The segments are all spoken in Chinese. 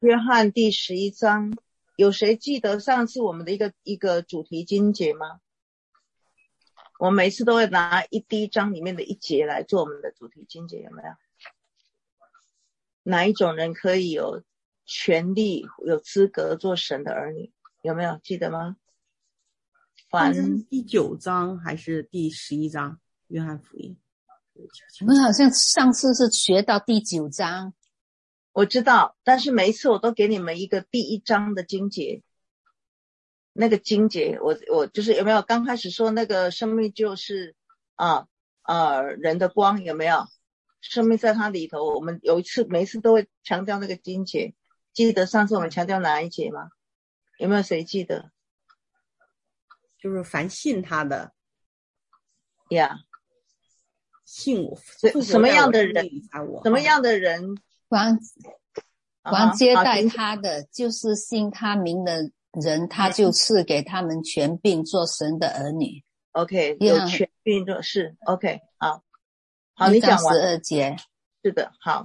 约翰第11章，有谁记得上次我们的一个主题经节吗？我们每次都会拿第一章里面的一节来做我们的主题经节，有没有？哪一种人可以有权利、有资格做神的儿女？有没有记得吗？ 这是第9章还是第11章？约翰福音。 我们好像上次是学到第9章。 我知道，但是每一次我都给你们一个第1章的经节。那个经节，我就是有没有刚开始说那个生命就是人的光，有没有？生命在它里头，我们每一次都会强调那个经节。记得上次我们强调哪一节吗？有没有谁记得？ 就是凡信他的呀， 信我， 什么样的人？什么样的人？ 凡接待他的，就是信他名的人，他就赐给他们权柄做神的儿女。 OK， 有权柄做事。OK， 好，你讲完 12节。 是的，好。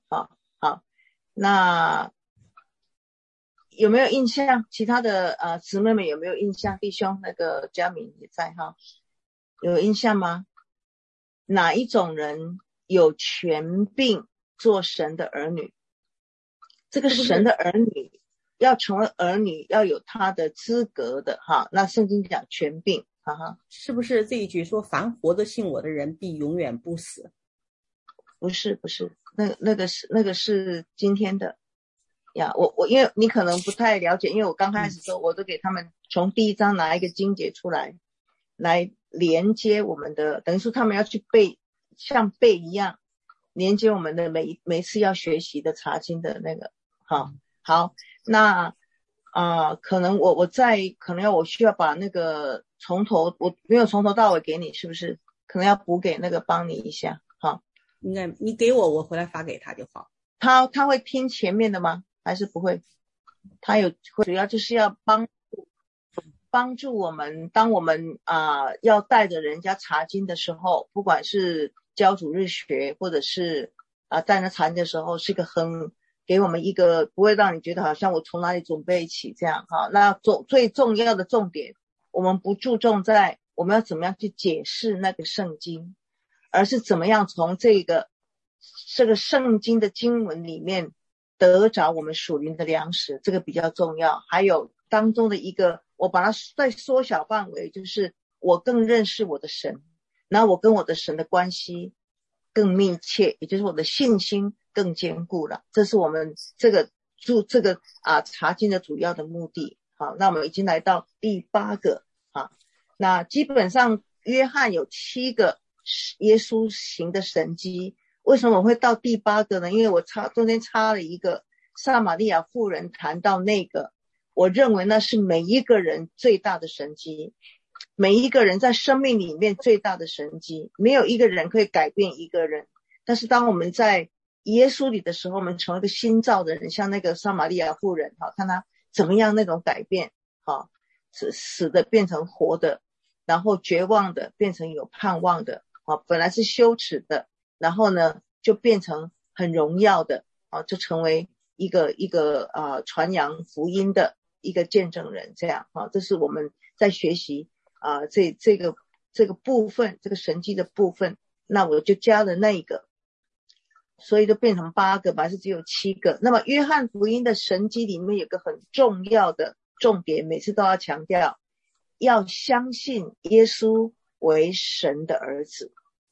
那有没有印象？其他的姊妹们有没有印象？弟兄，那个嘉敏也在哈，有印象吗？哪一种人有权柄做神的儿女？这个神的儿女要成为儿女，要有他的资格的哈。那圣经讲权柄，哈哈， 是不是这一句说凡活着信我的人必永远不死？ 不是，那个是今天的呀。我因为你可能不太了解，因为我刚开始的时候我都给他们从第1章拿一个经节出来连接我们的，等于说他们要去背，像背一样连接我们的每次要学习的查经的那个。好，那可能我需要把那个从头，我没有从头到尾给你，是不是？可能要补给那个帮你一下。好， 应该你给我回来发给他就好。 他会听前面的吗？还是不会？他主要就是要帮助我们，当我们要带着人家查经的时候，不管是教主日学或者是带人查经的时候，是一个给我们一个不会让你觉得好像我从哪里准备起这样哈。那最重要的重点，我们不注重在我们要怎么样去解释那个圣经，而是怎么样从这个圣经的经文里面得着我们属灵的粮食，这个比较重要。还有当中的一个，我把它再缩小范围，就是我更认识我的神，然后我跟我的神的关系更密切，也就是我的信心更坚固了。这是我们这个查经的主要的目的。好，那我们已经来到第8个。那基本上约翰有7个耶稣行的神迹。为什么我会到第8个呢？因为我中间插了一个撒玛利亚妇人谈到那个，我认为那是每一个人最大的神迹，每一个人在生命里面最大的神迹。没有一个人可以改变一个人，但是当我们在耶稣里的时候，我们成为一个新造的人，像那个撒玛利亚妇人，看他怎么样那种改变，死的变成活的，然后绝望的变成有盼望的，本来是羞耻的，然后呢就变成很荣耀的，就成为一个传扬福音的一个见证人，这样这是我们在学习这个部分，这个神迹的部分。那我就加了那个，所以就变成8个，本来是只有7个。那么约翰福音的神迹里面有个很重要的重点，每次都要强调，要相信耶稣为神的儿子。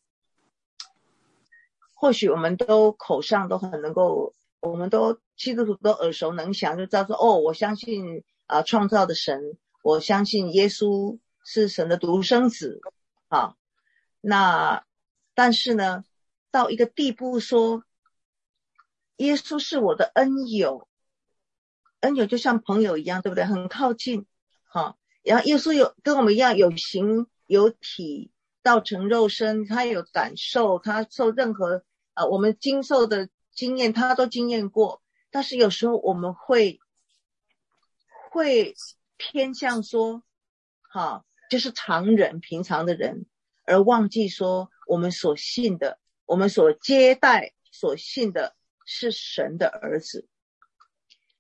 或许我们都口上都很能够，我们都基督徒都耳熟能详，就知道说我相信创造的神，我相信耶稣是神的独生子。但是呢到一个地步说耶稣是我的恩友，恩友就像朋友一样，对不对？很靠近。然后耶稣跟我们一样有形有体，道成肉身，他有感受，他受任何我们经受的经验他都经验过。但是有时候我们会偏向说就是常人，平常的人，而忘记说我们所信的，我们所接待所信的是神的儿子。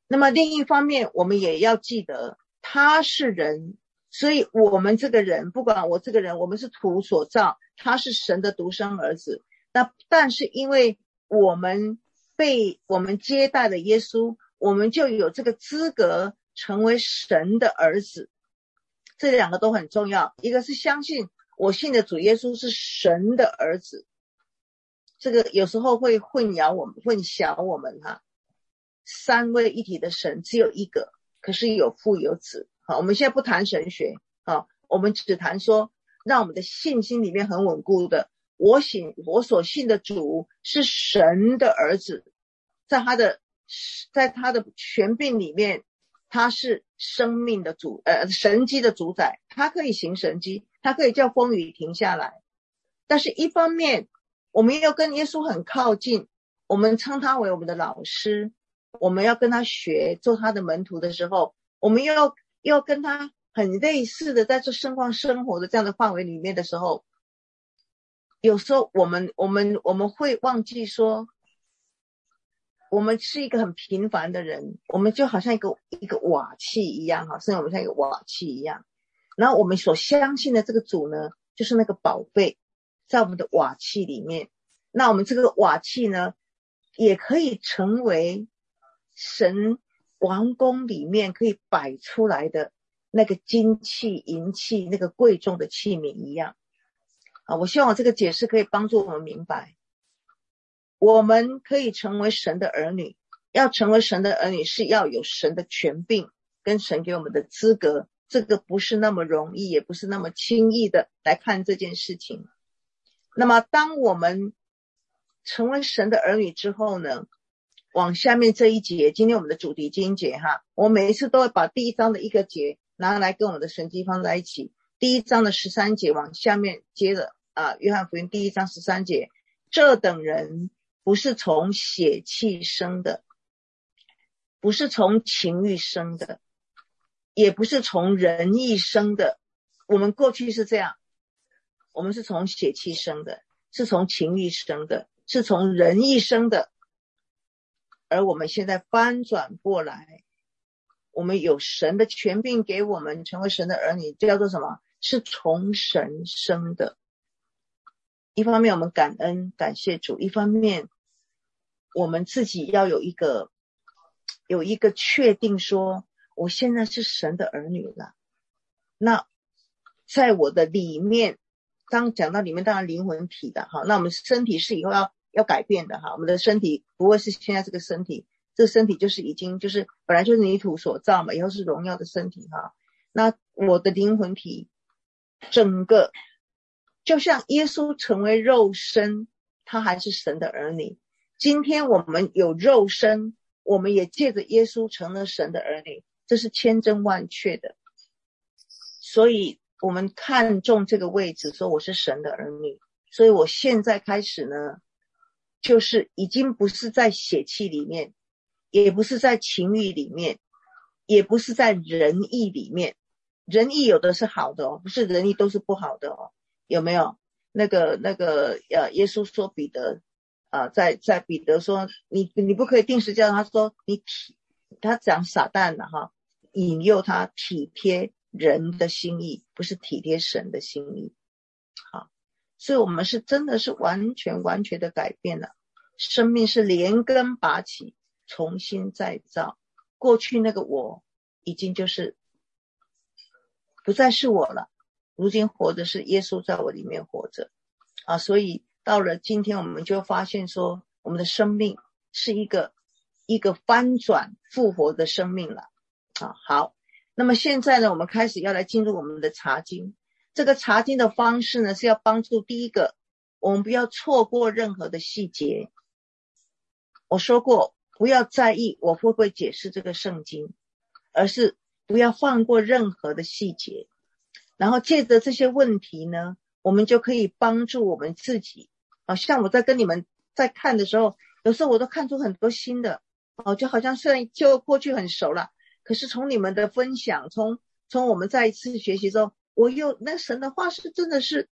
那么另一方面我们也要记得他是人，所以我们这个人，不管我这个人，我们是土所造，他是神的独生儿子。但是因为我们接待了耶稣，我们就有这个资格成为神的儿子。这两个都很重要，一个是相信我信的主耶稣是神的儿子，这个有时候会混淆我们哈。三位一体的神只有一个，可是有父有子。好，我们现在不谈神学，好，我们只谈说让我们的信心里面很稳固的，我所信的主是神的儿子，在他的权柄里面，他是生命的神迹的主宰，他可以行神迹，他可以叫风雨停下来。但是一方面我们又跟耶稣很靠近，我们称他为我们的老师，我们要跟他学，做他的门徒的时候，我们又要跟他很类似的在这生活的这样的范围里面的时候，有时候我们会忘记说我们是一个很平凡的人，我们就好像一个瓦器一样，甚至我们像一个瓦器一样。然后我们所相信的这个主呢，就是那个宝贝在我们的瓦器里面。那我们这个瓦器呢，也可以成为神王宫里面可以摆出来的那个金器银器，那个贵重的器皿一样。我希望我这个解释可以帮助我们明白，我们可以成为神的儿女，要成为神的儿女是要有神的权柄跟神给我们的资格，这个不是那么容易，也不是那么轻易的来看这件事情。那么当我们成为神的儿女之后呢，往下面这一节，今天我们的主题经节我每一次都会把第一章的一个节拿来跟我们的神迹放在一起。第一章的13节往下面接着约翰福音第一章13节，这等人不是从血气生的，不是从情欲生的，也不是从人意生的。我们过去是这样，我们是从血气生的，是从情欲生的，是从人意生的。而我们现在翻转过来，我们有神的权柄给我们成为神的儿女，叫做什么？是从神生的。一方面我们感恩感谢主，一方面我们自己要有一个确定说我现在是神的儿女了。那在我的里面，当讲到里面当然灵魂体的那我们身体是以后要改变的我们的身体不会是现在这个身体，这个身体就是本来就是泥土所造嘛，以后是荣耀的身体那我的灵魂体整个就像耶稣成为肉身，他还是神的儿女。今天我们有肉身，我们也借着耶稣成了神的儿女，这是千真万确的。所以我们看重这个位置，说我是神的儿女。所以我现在开始呢，就是已经不是在血气里面，也不是在情欲里面，也不是在仁义里面。仁义有的是好的不是仁义都是不好的有没有？那个耶稣说彼得在彼得说你不可以定时叫他说他讲撒旦引诱他体贴人的心意，不是体贴神的心意。所以我们是真的是完全的改变了，生命是连根拔起，重新再造。过去那个我已经就是不再是我了，如今活的是耶稣在我里面活着所以到了今天我们就发现说我们的生命是一个翻转复活的生命了好，那么现在呢，我们开始要来进入我们的查经。这个查经的方式呢，是要帮助第一个，我们不要错过任何的细节。我说过不要在意我会不会解释这个圣经，而是不要放过任何的细节。然后借着这些问题呢，我们就可以帮助我们自己像我在跟你们在看的时候，有时候我都看出很多新的就好像虽然就过去很熟了，可是从你们的分享，从我们再一次学习之后，那神的话是真的是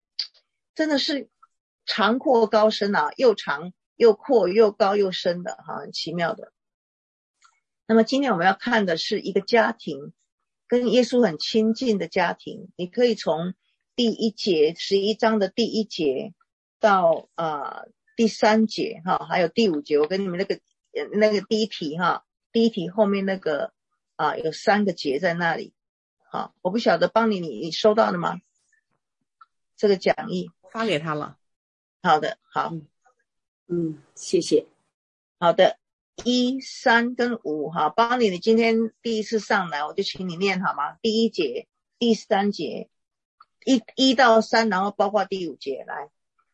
长阔高深又长又阔又高又深的很奇妙的。 那么今天我们要看的是一个家庭，跟耶稣很亲近的家庭。你可以从第1节11章的第1节到第3节哈，还有第5节，我跟你们那个第一题哈，第一题后面那个有3个节在那里。好，我不晓得帮你收到了吗？这个讲义发给他了。 好的，好， 谢谢。 好的，1、3跟5哈，帮你今天第一次上来，我就请你念好吗？第1节、第3节，1到3，然后包括第5节来。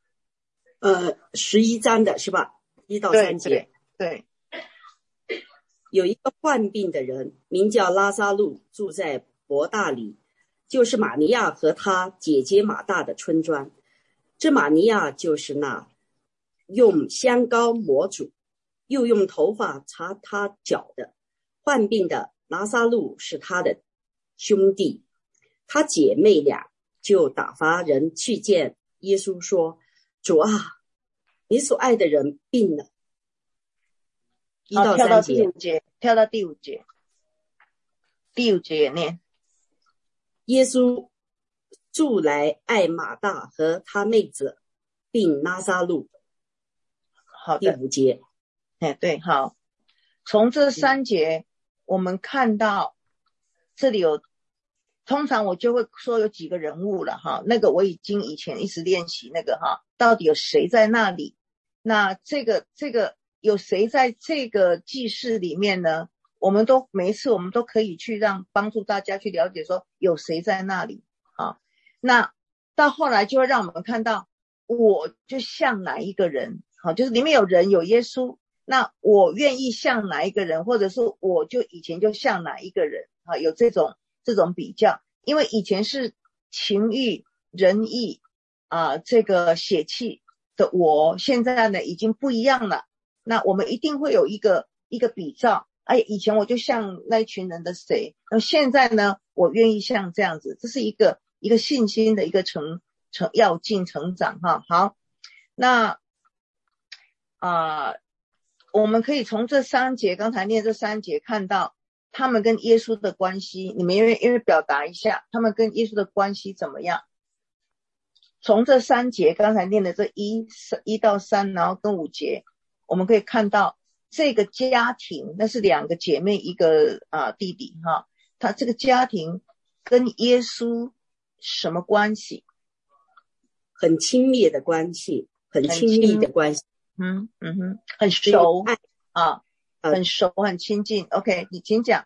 11章的是吧？1到3节。 对。 有一个患病的人，名叫拉撒路，住在伯大尼，就是玛利亚和他姐姐马大的村庄。这玛利亚就是那用香膏抹主，又用头发擦他脚的。患病的拉撒路是他的兄弟，他姐妹俩就打发人去见耶稣说：主啊，你所爱的人病了。1到3节， 跳到第5节，第5节也念。 耶稣住来爱马大和他妹子，并拉撒路。 好的， 第5节。 对，好。从这3节，我们看到这里有，通常我就会说有几个人物了哈。那个我以前一直练习那个哈，到底有谁在那里？那这个有谁在这个记事里面呢？每一次我们都可以去帮助大家去了解说有谁在那里啊。那到后来就会让我们看到，我就像哪一个人，好，就是里面有人有耶稣，那我愿意像哪一个人，或者是我就以前就像哪一个人啊，有这种比较。因为以前是情欲、仁义这个血气的我，现在呢已经不一样了。那我们一定会有一个比照，以前我就像那一群人的谁，那现在呢我愿意像这样子，这是一个信心的一个要进成长哈。好，那我们可以从这3节，刚才念这3节看到他们跟耶稣的关系，你们因为表达一下他们跟耶稣的关系怎么样。从这3节刚才念的这1到3，然后跟5节，我们可以看到这个家庭，那是2个姐妹一个弟弟哈，他这个家庭跟耶稣什么关系？ 很亲密的关系，很亲密的关系。 很熟很熟很亲近。 OK， 你请讲。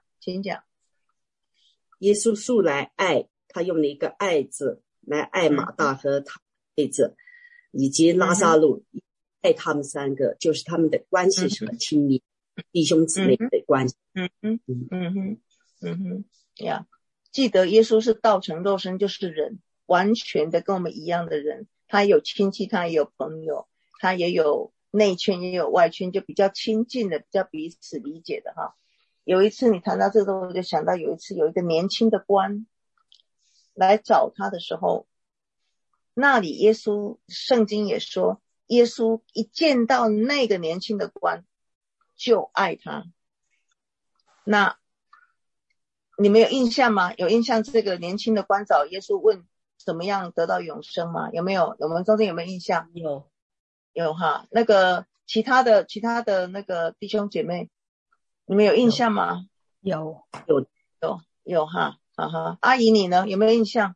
耶稣素来爱，他用了一个爱字来爱马大和他妹子以及拉撒路，爱他们3个，就是他们的关系是很亲密，弟兄姊妹的关系。 记得耶稣是道成肉身，就是人，完全的跟我们一样的人，他也有亲戚，他也有朋友，他也有内圈也有外圈，就比较亲近的，比较彼此理解的哈。有一次你谈到这个，我就想到有一次有一个年轻的官来找他的时候，那里圣经也说，耶稣一见到那个年轻的官就爱他。那你们有印象吗？有印象这个年轻的官找耶稣问怎么样得到永生吗？有没有？我们中间有没有印象？有哈。那个其他的那个弟兄姐妹，你们有印象吗？ 有哈。阿姨你呢？有没有印象？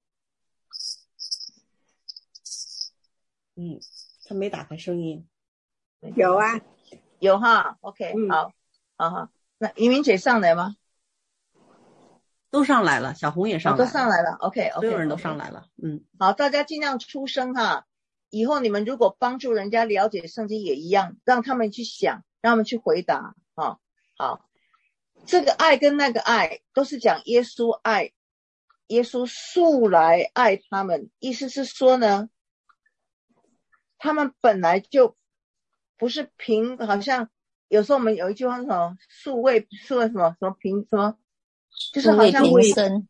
他没打开声音。 有啊， 有哈。OK， 好。那移民姐上来吗？ 都上来了，小红也上来了， 都上来了。OK， 所有人都上来了。 好，大家尽量出声哈。以后你们如果帮助人家了解圣经也一样，让他们去想，让他们去回答。好，这个爱跟那个爱都是讲耶稣爱，耶稣素来爱他们，意思是说呢，他们本来就不是好像有时候我们有一句话是什么素未什么平什么，就是好像素未平生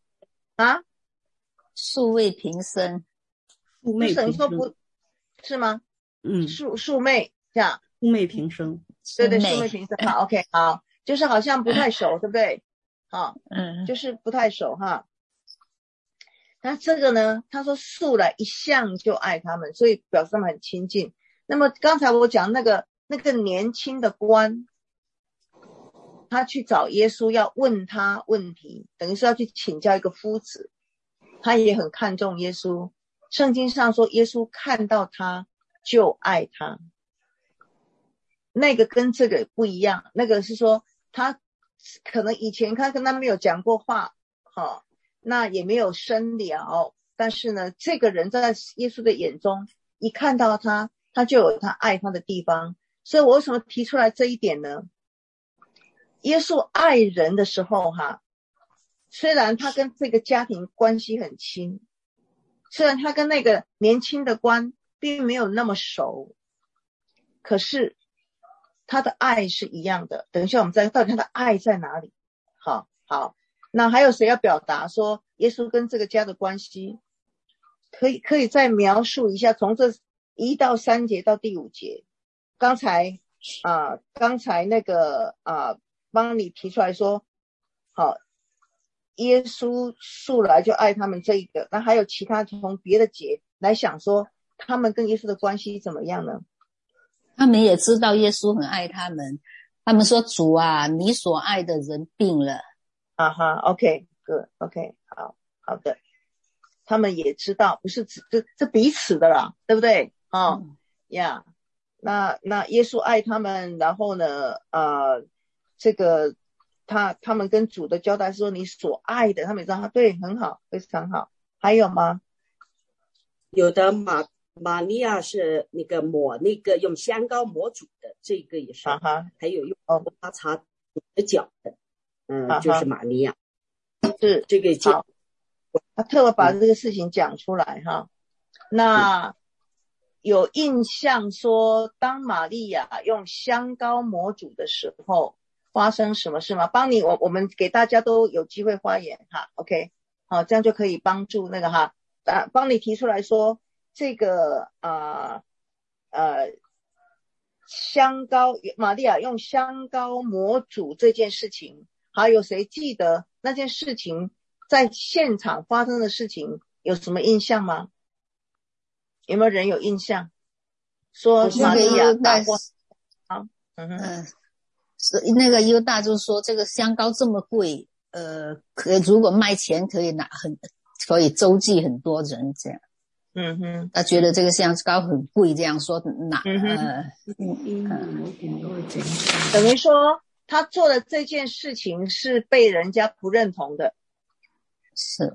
素未平生，你说不是吗？素昧这样， 素昧平生， 对，素昧平生。好 ，OK， 好， 就是好像不太熟，对不对？就是不太熟哈。那这个呢，他说素来一向就爱他们，所以表示他们很亲近。那么刚才我讲那个年轻的官，他去找耶稣要问他问题，等于是要去请教一个夫子，他也很看重耶稣。圣经上说耶稣看到他就爱他，那个跟这个不一样，那个是说他可能以前他跟他没有讲过话，那也没有深聊，但是呢这个人在耶稣的眼中一看到他就有他爱他的地方。所以我为什么提出来这一点呢？耶稣爱人的时候虽然他跟这个家庭关系很亲，虽然他跟那个年轻的官并没有那么熟，可是他的爱是一样的。等一下我们再到底他的爱在哪里。好，那还有谁要表达说耶稣跟这个家的关系？可以再描述一下，从这1到3节到第5节。刚才那个帮你提出来说，好，耶稣素来就爱他们这一个，那还有其他从别的节来想说他们跟耶稣的关系怎么样呢？ 他们也知道耶稣很爱他们，他们说主啊，你所爱的人病了。 OK good OK 好的，他们也知道不是这彼此的啦，对不对？那耶稣爱他们，然后呢这个他们跟主的交代是说你所爱的，他们也知道对，很好，非常好。还有吗？ 有的玛利亚是那个抹那个用香膏抹主的，这个也是。还有用刮擦主的脚的，就是玛利亚。 是这个好，他特别把这个事情讲出来那有印象说当玛利亚用香膏抹主的时候发生什么事吗？帮你我们给大家都有机会发言OK 好，这样就可以帮助那个帮你提出来说这个香膏，玛利亚用香膏抹主这件事情，还有谁记得那件事情在现场发生的事情有什么印象吗？有没有人有印象？说玛利亚打过那个犹大就说这个香膏这么贵，如果卖钱可以周济很多人这样。他觉得这个香膏很贵，这样说等于说他做的这件事情是被人家不认同的。 是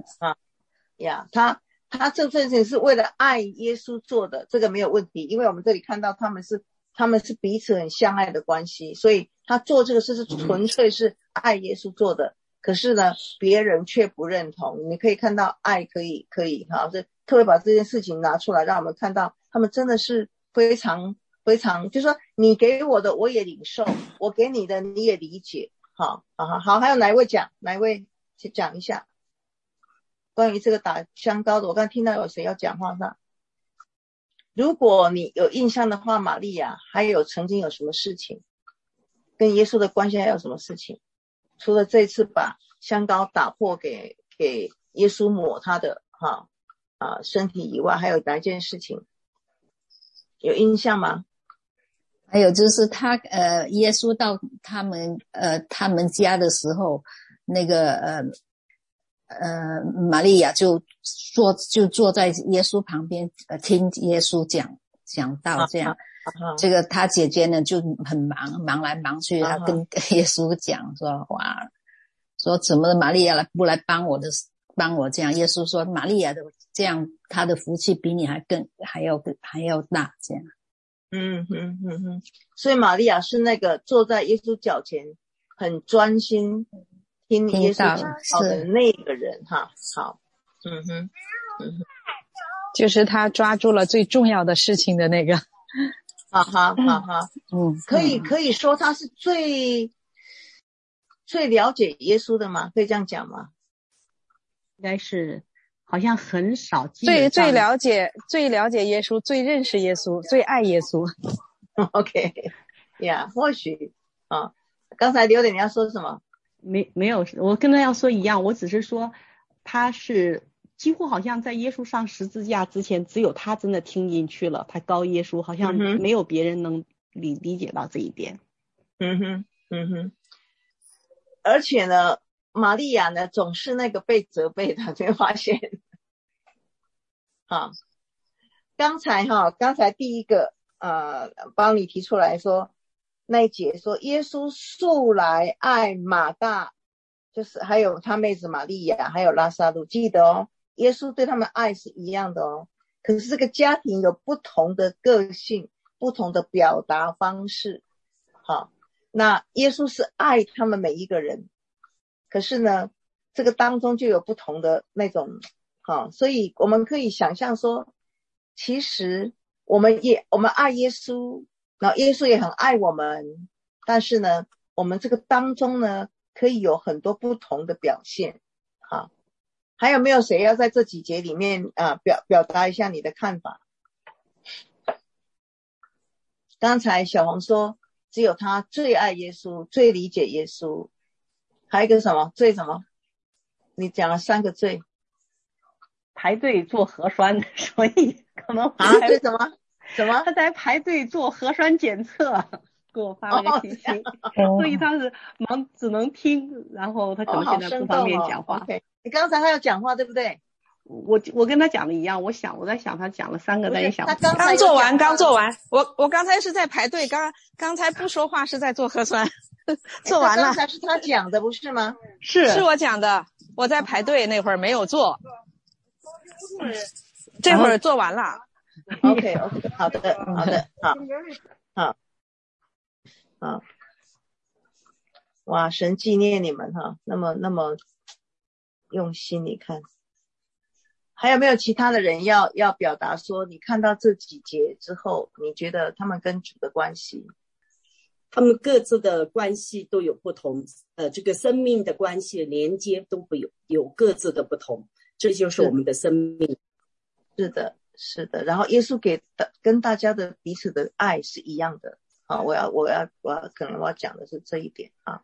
他这件事情是为了爱耶稣做的，这个没有问题，因为我们这里看到他们是彼此很相爱的关系，所以他做这个事是纯粹是爱耶稣做的。可是呢别人却不认同，你可以看到爱可以所以特别把这件事情拿出来让我们看到他们真的是非常非常，就是说你给我的我也领受，我给你的你也理解。好，还有哪一位去讲一下关于这个打香膏的？我刚才听到有谁要讲话上，如果你有印象的话，玛利亚还有曾经有什么事情跟耶稣的关系，还有什么事情除了这次把香膏打破给耶稣抹他的身体以外，还有哪一件事情有印象吗？ 还有就是耶稣到他们家的时候，那个玛利亚就坐在耶稣旁边听耶稣讲道这样。这个他姐姐呢就很忙来忙去，他跟耶稣讲说怎么玛利亚不来帮我这样。耶稣说玛利亚的这样，他的福气比你还要大这样。 所以玛利亚是那个坐在耶稣脚前很专心听耶稣讲道的那个人好。 就是他抓住了最重要的事情的那个。 可以说他是最了解耶稣的吗？可以这样讲吗？ 应该是好像很少最了解耶稣，最认识耶稣，最爱耶稣。 OK 或许刚才刘点你要说什么？ 没有，我跟他要说一样，我只是说他是几乎好像在耶稣上十字架之前，只有他真的听进去了，他高耶稣，好像没有别人能理解到这一点。 而且呢，玛利亚呢总是那个被责备的，你会发现。好，刚才第一个帮你提出来说那一节说耶稣素来爱马大，就是还有他妹子玛利亚还有拉撒路，记得哦，耶稣对他们爱是一样的哦，可是这个家庭有不同的个性，不同的表达方式。好，那耶稣是爱他们每一个人，可是呢这个当中就有不同的那种所以我们可以想象说，其实我们爱耶稣，然后耶稣也很爱我们，但是呢我们这个当中呢可以有很多不同的表现。好，还有没有谁要在这几节里面表达一下你的看法？刚才小红说只有他最爱耶稣，最理解耶稣，还有一个什么最什么？你讲了3个最。 排队做核酸，所以可能对什么？ 他在排队做核酸检测，给我发了个信息，所以他是忙只能听，然后他可能现在不方便讲话。 Okay. 你刚才还要讲话对不对？ 我跟他讲的一样，我在想他讲了3个，但也想他刚做完，我刚才是在排队，刚才不说话是在做核酸，做完了。 刚才是他讲的不是吗？ 是我讲的，我在排队那会儿没有做。这会儿做完了。 OK， 好的，好。哇，神纪念你们那么用心。你看，还有没有其他的人要表达说，你看到这几节之后，你觉得他们跟主的关系？ 他们各自的关系都有不同，这个生命的关系连接都有各自的不同。这就是我们的生命。 是的。然后耶稣跟大家的彼此的爱是一样的。好，我可能我要讲的是这一点啊。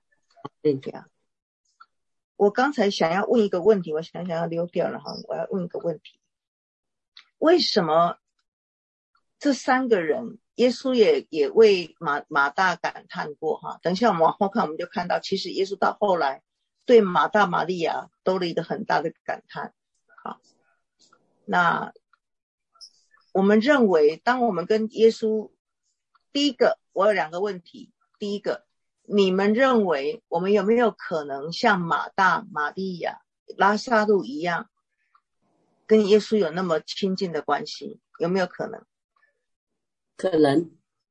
我刚才想要问一个问题，我想要溜掉了我要问一个问题：为什么这3个人，耶稣也为马大感叹过等一下我们往后看，我们就看到其实耶稣到后来对马大玛利亚都了一个很大的感叹。好，那我们认为当我们跟耶稣，第一个我有2个问题。第一个，你们认为我们有没有可能像马大、玛利亚、拉撒路一样跟耶稣有那么亲近的关系？有没有可能？ 可能。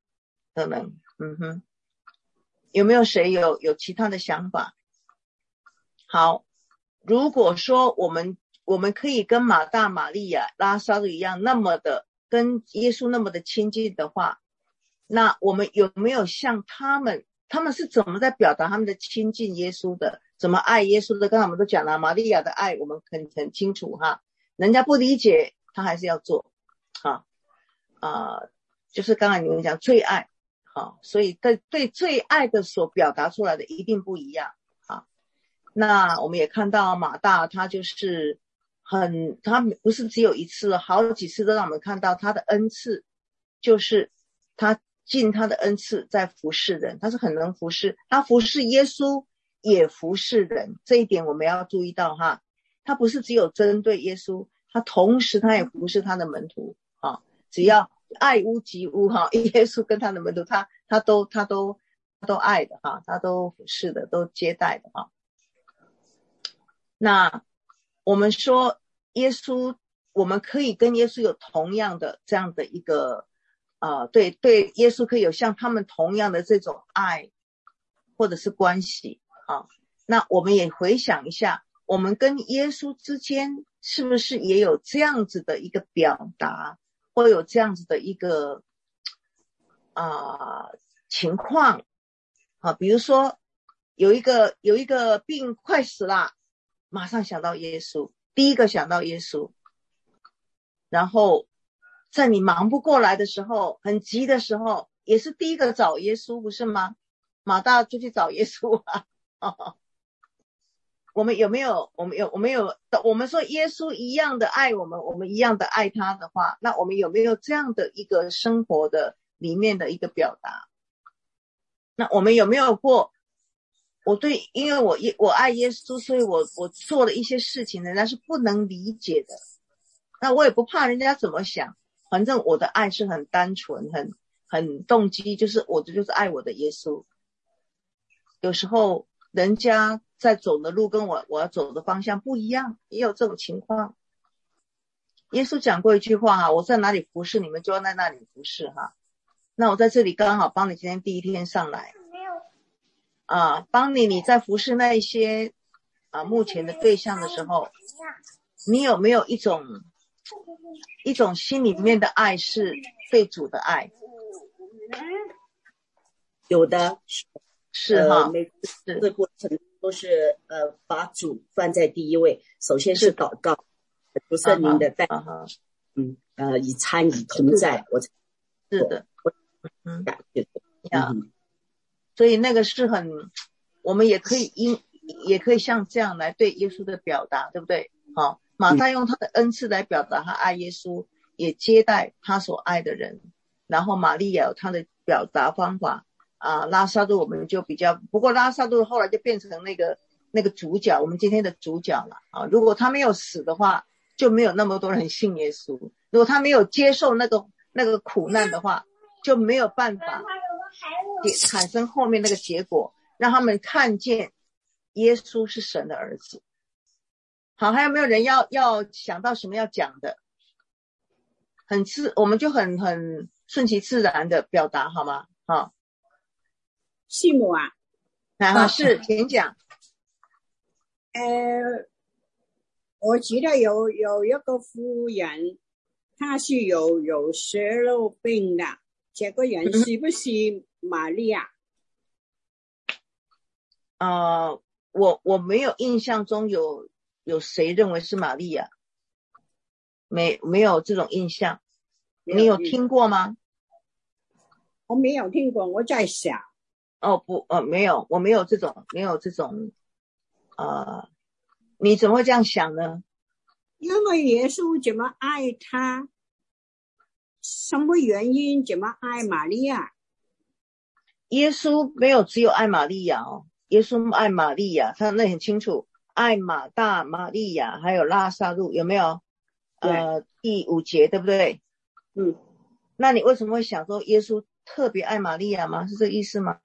有没有谁有其他的想法？好，如果说我们可以跟马大、玛利亚、拉撒路一样那么的跟耶稣那么的亲近的话，那我们有没有像他们是怎么在表达他们的亲近耶稣的，怎么爱耶稣的？刚才我们都讲了，玛利亚的爱我们很清楚人家不理解他还是要做就是刚才你们讲最爱所以对最爱的所表达出来的一定不一样那我们也看到马大他就是他不是只有一次，好几次都让我们看到他的恩赐，就是他尽他的恩赐在服侍人，他是很能服侍，他服侍耶稣也服侍人，这一点我们要注意到他不是只有针对耶稣，他同时他也服侍他的门徒只要爱屋及乌耶稣跟他的门徒他都爱的他都服侍的，都接待的那我们说耶稣，我们可以跟耶稣有同样的这样的一个对耶稣可以有像他们同样的这种爱或者是关系那我们也回想一下，我们跟耶稣之间是不是也有这样子的一个表达，或有这样子的一个情况比如说有一个病快死了，马上想到耶稣，第一个想到耶稣，然后在你忙不过来的时候，很急的时候，也是第一个找耶稣，不是吗？ 马大就去找耶稣啊。我们说耶稣一样的爱我们，我们一样的爱他的话，那我们有没有这样的一个生活的里面的一个表达？那我们有没有过因为我爱耶稣，所以我做了一些事情人家是不能理解的，那我也不怕人家怎么想，反正我的爱是很单纯，很动机，就是我就是爱我的耶稣。有时候人家在走的路跟我要走的方向不一样，也有这种情况。耶稣讲过一句话我在哪里服侍，你们就要在那里服侍哈。那我在这里刚好帮你今天第一天上来帮你在服侍那一些目前的对象的时候，你有没有一种心里面的爱是对主的爱？ 有的， 是哈， 每次这过程都是把主放在第一位，首先是祷告，求圣灵的带以参与同在，我才是的， 感觉所以那个是我们也可以像这样来对耶稣的表达，对不对？马太用他的恩赐来表达他爱耶稣，也接待他所爱的人。然后玛利亚有他的表达方法拉撒路我们就不过拉撒路后来就变成那个主角，我们今天的主角了如果他没有死的话，就没有那么多人信耶稣；如果他没有接受那个苦难的话，就没有办法产生后面那个结果，让他们看见耶稣是神的儿子。好，还有没有人要想到什么要讲的？我们就很顺其自然的表达好吗？ 师母是，请讲。 我记得有一个妇人，她是有血肉病的，这个人是不是玛利亚？ 我没有印象中有谁认为是玛利亚，没有这种印象。你有听过吗？ 我没有听过，我在想。 没有，我没有这种你怎么会这样想呢？ 因为耶稣怎么爱他，什么原因怎么爱玛利亚？ 耶稣没有只有爱玛利亚耶稣爱玛利亚，他那很清楚，爱马大、玛利亚还有拉撒路，有没有？第5节对不对？那你为什么会想说耶稣特别爱玛利亚吗？是这个意思吗？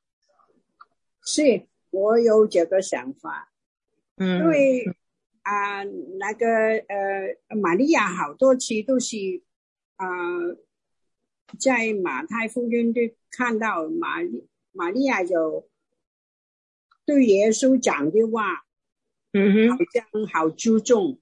是，我有这个想法。因为那个玛利亚好多次都是在马太福音都看到玛利亚有对耶稣讲的话，好像好注重。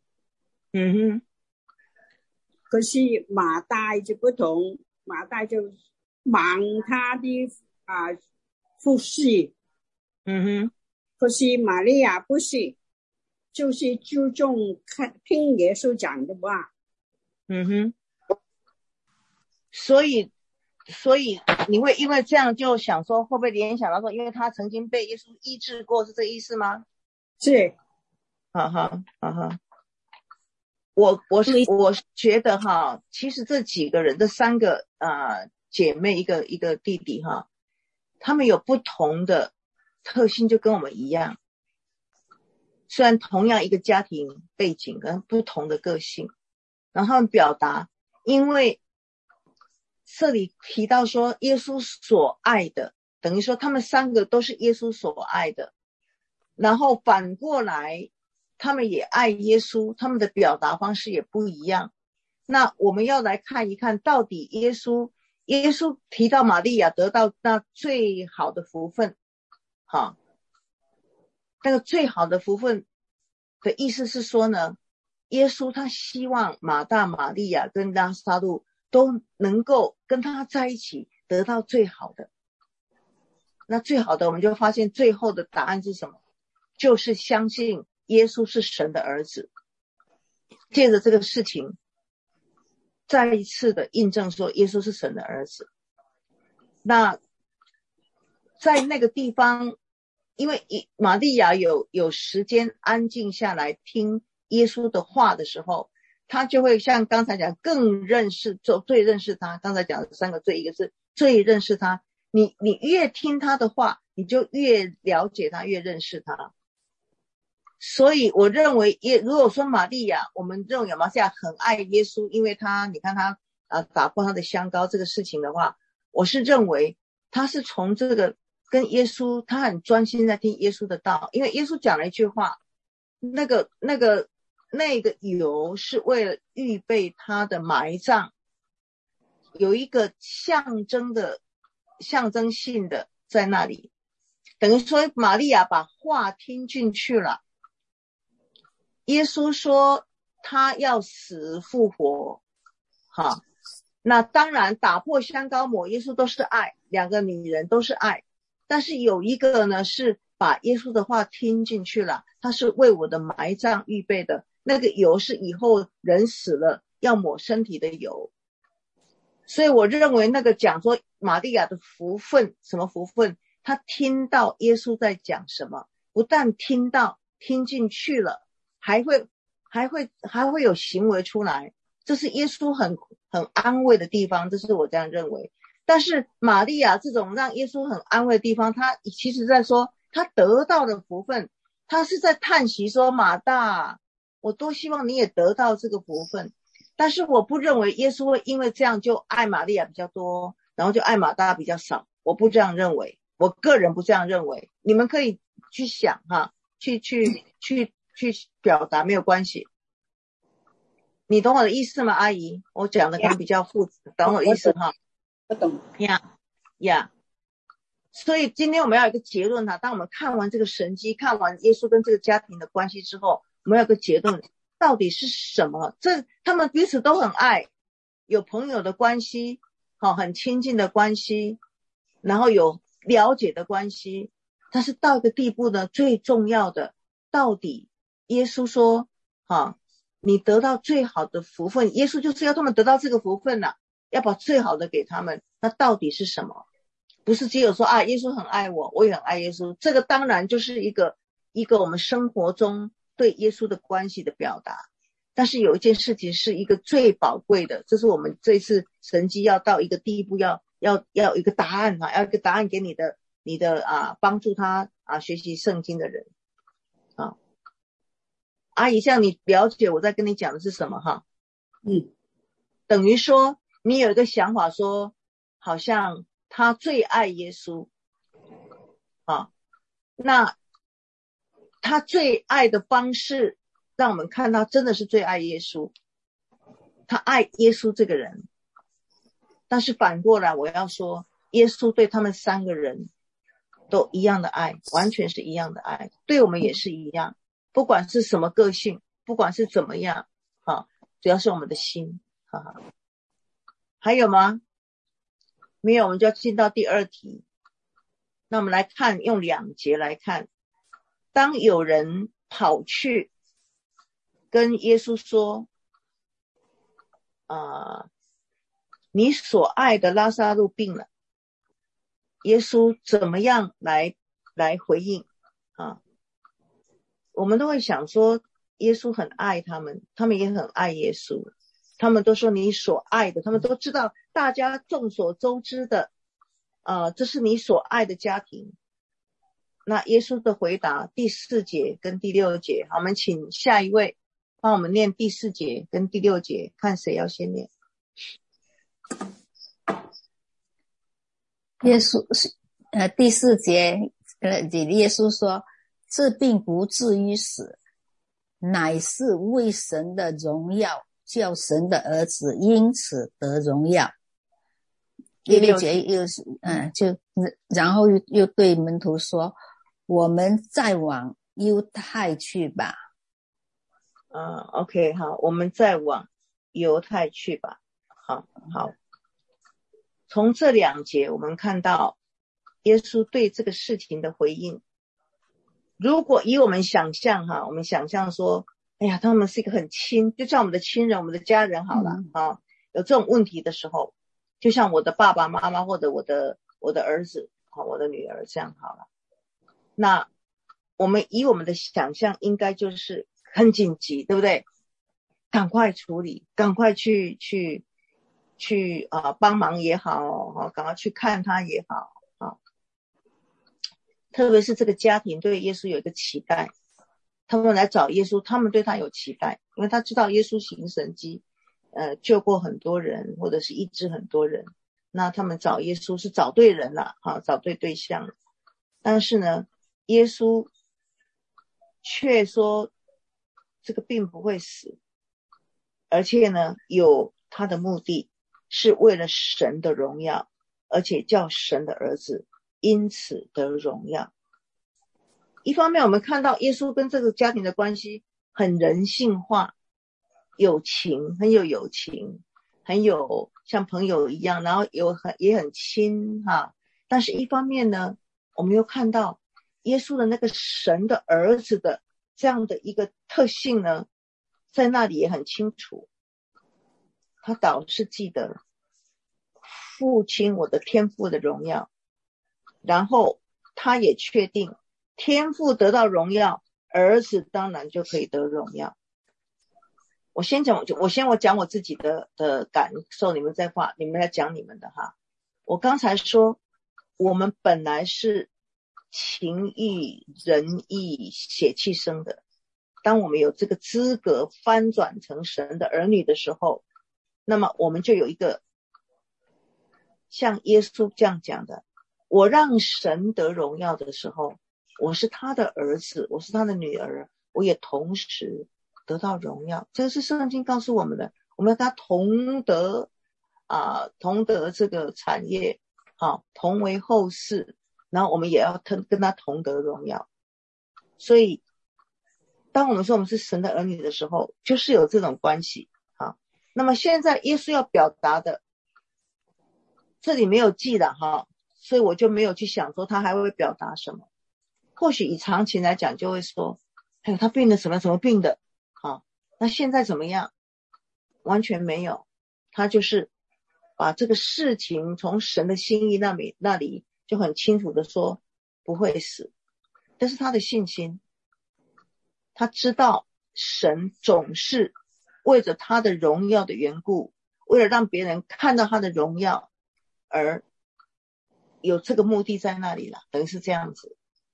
可是马大就不同，马大就忙他的服侍。可是玛利亚不是，就是注重听耶稣讲的话。 所以你会因为这样就想说，会不会联想到说，因为他曾经被耶稣医治过，是这意思吗？ 是。 我觉得其实这几个人，这3个姐妹一个弟弟他们有不同的特性，就跟我们一样，虽然同样一个家庭背景跟不同的个性，然后他们表达，因为这里提到说耶稣所爱的，等于说他们3个都是耶稣所爱的，然后反过来他们也爱耶稣，他们的表达方式也不一样。那我们要来看一看，到底耶稣提到玛利亚得到那最好的福分那个最好的福分的意思是说呢，耶稣他希望马大、玛利亚跟拉撒路都能够跟他在一起，得到最好的。那最好的我们就发现最后的答案是什么？就是相信耶稣是神的儿子。借着这个事情再一次的印证说耶稣是神的儿子。那在那个地方，因为玛利亚有时间安静下来听耶稣的话的时候，他就会像刚才讲更认识，最认识他。刚才讲的3个最，一个是最认识他，你越听他的话，你就越了解他，越认识他。所以我认为如果说玛利亚，我们认为玛利亚很爱耶稣，因为你看他打破他的香膏这个事情的话，我是认为他是从这个跟耶稣，他很专心在听耶稣的道，因为耶稣讲了一句话，那个油是为了预备他的埋葬，有一个象征性的在那里，等于说玛利亚把话听进去了。耶稣说他要死复活，好，那当然打破香膏抹耶稣都是爱，2个女人都是爱，但是有一个呢是把耶稣的话听进去了，他是为我的埋葬预备的，那个油是以后人死了要抹身体的油。所以我认为那个讲说玛利亚的福分，什么福分，他听到耶稣在讲什么，不但听进去了，还会有行为出来，这是耶稣很安慰的地方，这是我这样认为。但是玛利亚这种让耶稣很安慰的地方，他其实在说他得到的福分，他是在叹息说马大，我多希望你也得到这个福分。但是我不认为耶稣会因为这样就爱玛利亚比较多，然后就爱马大比较少，我不这样认为，我个人不这样认为，你们可以去想哈，去表达没有关系。你懂我的意思吗，阿姨？我讲的可能比较复杂，懂我的意思哈？ 我懂呀。所以今天我们要有一个结论哈，当我们看完这个神迹，看完耶稣跟这个家庭的关系之后，我们要有个结论，到底是什么？他们彼此都很爱，有朋友的关系，很亲近的关系，然后有了解的关系，但是到一个地步呢，最重要的，到底耶稣说你得到最好的福分，耶稣就是要他们得到这个福分要把最好的给他们，那到底是什么？不是只有说耶稣很爱我，我也很爱耶稣，这个当然就是一个我们生活中对耶稣的关系的表达。但是有一件事情是一个最宝贵的，这是我们这次神迹要到一个地步，要一个答案要一个答案给你的帮助他学习圣经的人阿姨，像你了解我在跟你讲的是什么哈？等于说你有一个想法说，好像他最爱耶稣那他最爱的方式让我们看到真的是最爱耶稣，他爱耶稣这个人。但是反过来我要说，耶稣对他们3个人都一样的爱，完全是一样的爱，对我们也是一样，不管是什么个性，不管是怎么样主要是我们的心还有吗？没有，我们就要进到第2题。那我们来看，用2节来看，当有人跑去跟耶稣说你所爱的拉撒路病了，耶稣怎么样来回应我们都会想说耶稣很爱他们，他们也很爱耶稣，他们都说你所爱的，他们都知道，大家众所周知的这是你所爱的家庭。那耶稣的回答第4节跟第6节，好，我们请下一位帮我们念第4节跟第6节，看谁要先念。 耶稣第4节耶稣说，这并不至于死，乃是为神的荣耀，叫神的儿子因此得荣耀。第6节又是然后又对门徒说，我们再往犹太去吧。 OK 好，我们再往犹太去吧。好，从这2节我们看到耶稣对这个事情的回应。如果以我们想象我们想象说，哎呀，他们是一个很亲，就像我们的亲人，我们的家人好了有这种问题的时候，就像我的爸爸妈妈或者我的儿子， 好，我的女儿这样好了。那我们以我们的想象应该就是很紧急，对不对？赶快处理，赶快去帮忙也好，赶快去看他也好啊。特别是这个家庭对耶稣有一个期待，他们来找耶稣，他们对他有期待，因为他知道耶稣行神迹，救过很多人，或者是医治很多人。那他们找耶稣是找对人了，找对对象了。但是呢，耶稣却说这个病不会死，而且呢，有他的目的，是为了神的荣耀，而且叫神的儿子因此得荣耀。一方面我们看到耶稣跟这个家庭的关系很人性化，友情，很有友情，很有像朋友一样，然后也很亲哈。但是一方面呢，我们又看到耶稣的那个神的儿子的这样的一个特性呢，在那里也很清楚。他倒是记得父亲我的天父的荣耀，然后他也确定天父得到荣耀，儿子当然就可以得荣耀。我先讲我自己的感受，你们再讲你们的哈。我刚才说我们本来是情义仁义血气生的，当我们有这个资格翻转成神的儿女的时候，那么我们就有一个像耶稣这样讲的，我让神得荣耀的时候，我是他的儿子，我是他的女儿，我也同时得到荣耀。这是圣经告诉我们的，我们要跟他同得这个产业，同为后世，然后我们也要跟他同得荣耀。所以当我们说我们是神的儿女的时候，就是有这种关系。那么现在耶稣要表达的，这里没有记的所以我就没有去想说他还会表达什么。或许以常情来讲就会说，他病了什么病的，那现在怎么样？完全没有，他就是把这个事情从神的心意那里就很清楚的说不会死。但是他的信心，他知道神总是为着他的荣耀的缘故，为了让别人看到他的荣耀而有这个目的在那里了，等于是这样子。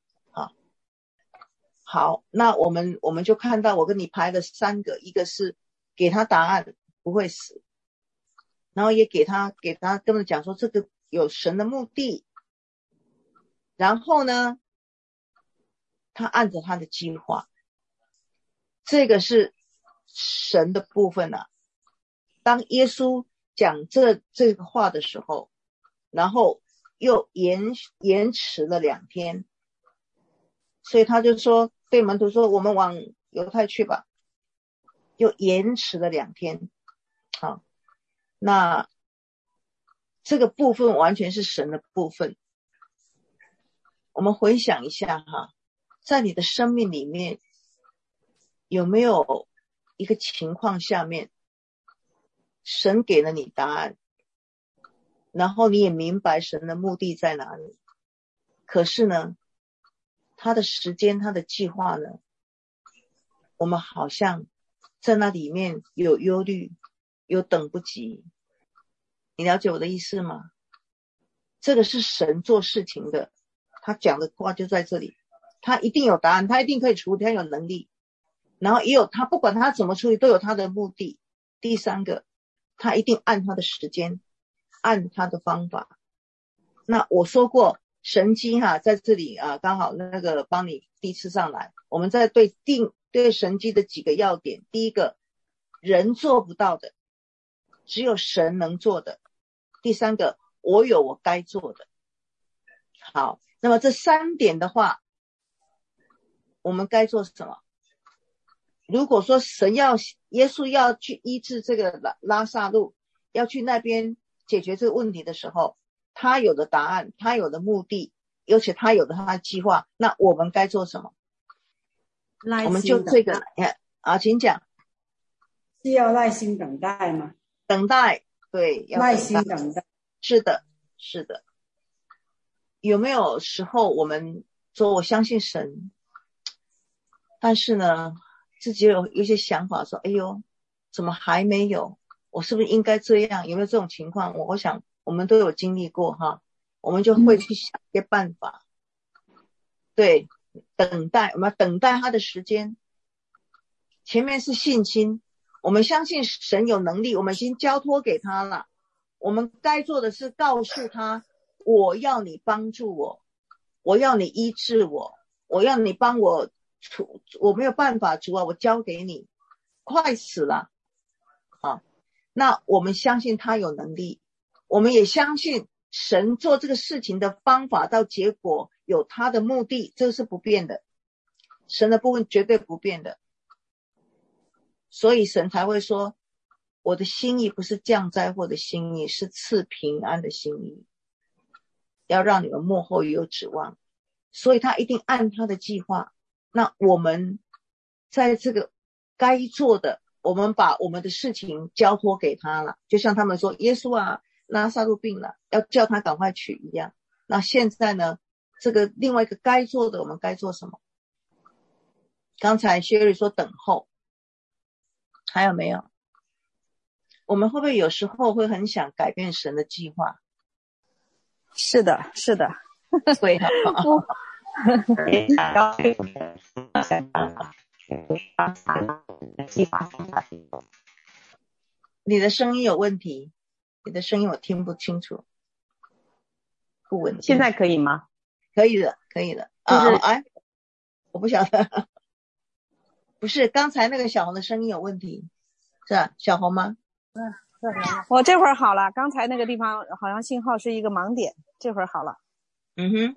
好，那我们就看到我跟你排了3个，一个是给他答案不会死，然后也给他跟他讲说这个有神的目的，然后呢他按着他的计划，这个是神的部分啊。当耶稣讲这个话的时候，然后又延迟了2天，所以他就说对门徒说我们往犹太去吧，又延迟了2天。好，那这个部分完全是神的部分。我们回想一下在你的生命里面有没有一个情况下面，神给了你答案，然后你也明白神的目的在哪里，可是呢他的时间他的计划呢，我们好像在那里面有忧虑，有等不及。你了解我的意思吗？这个是神做事情的，他讲的话就在这里，他一定有答案，他一定可以处理，他有能力，然后也有他不管他怎么处理都有他的目的。第3个，他一定按他的时间，按他的方法。那我说过神迹在这里刚好那个帮你第一次上来，我们在对神迹的几个要点。第一个，人做不到的，只有神能做的。第3个，我有我该做的。好，那么这3点的话，我们该做什么？如果说耶稣要去医治这个拉撒路，要去那边解决这个问题的时候，他有的答案，他有的目的，而且他有的他的计划，那我们该做什么？我们就这个请讲。 是要耐心等待吗？ 等待，对，要耐心等待。 是的， 有没有时候我们说我相信神，但是呢自己有一些想法说，哎呦怎么还没有，我是不是应该这样，有没有这种情况？我想我们都有经历过哈，我们就会去想一些办法，对，等待，我们要等待他的时间。前面是信心，我们相信神有能力，我们已经交托给他了，我们该做的是告诉他，我要你帮助我，我要你医治我，我要你帮我我没有办法，主啊，我交给你，快死了啊！那我们相信他有能力，我们也相信神做这个事情的方法到结果有他的目的，这是不变的，神的部分绝对不变的。所以神才会说，我的心意不是降灾祸的心意，是赐平安的心意，要让你们末后有指望。所以他一定按他的计划，那我们在这个该做的，我们把我们的事情交托给他了，就像他们说耶稣啊，拉撒路病了，要叫他赶快去一样。那现在呢，这个另外一个该做的，我们该做什么？刚才薛瑞说等候，还有没有？我们会不会有时候会很想改变神的计划？ 是的，是的， 会哈。你的声音有问题，你的声音我听不清楚，不稳定。 现在可以吗？ 可以的，可以的。哎，我不晓得，不是刚才那个小红的声音有问题，是吧？小红吗？ 我这会儿好了，刚才那个地方好像信号是一个盲点，这会儿好了。 嗯哼。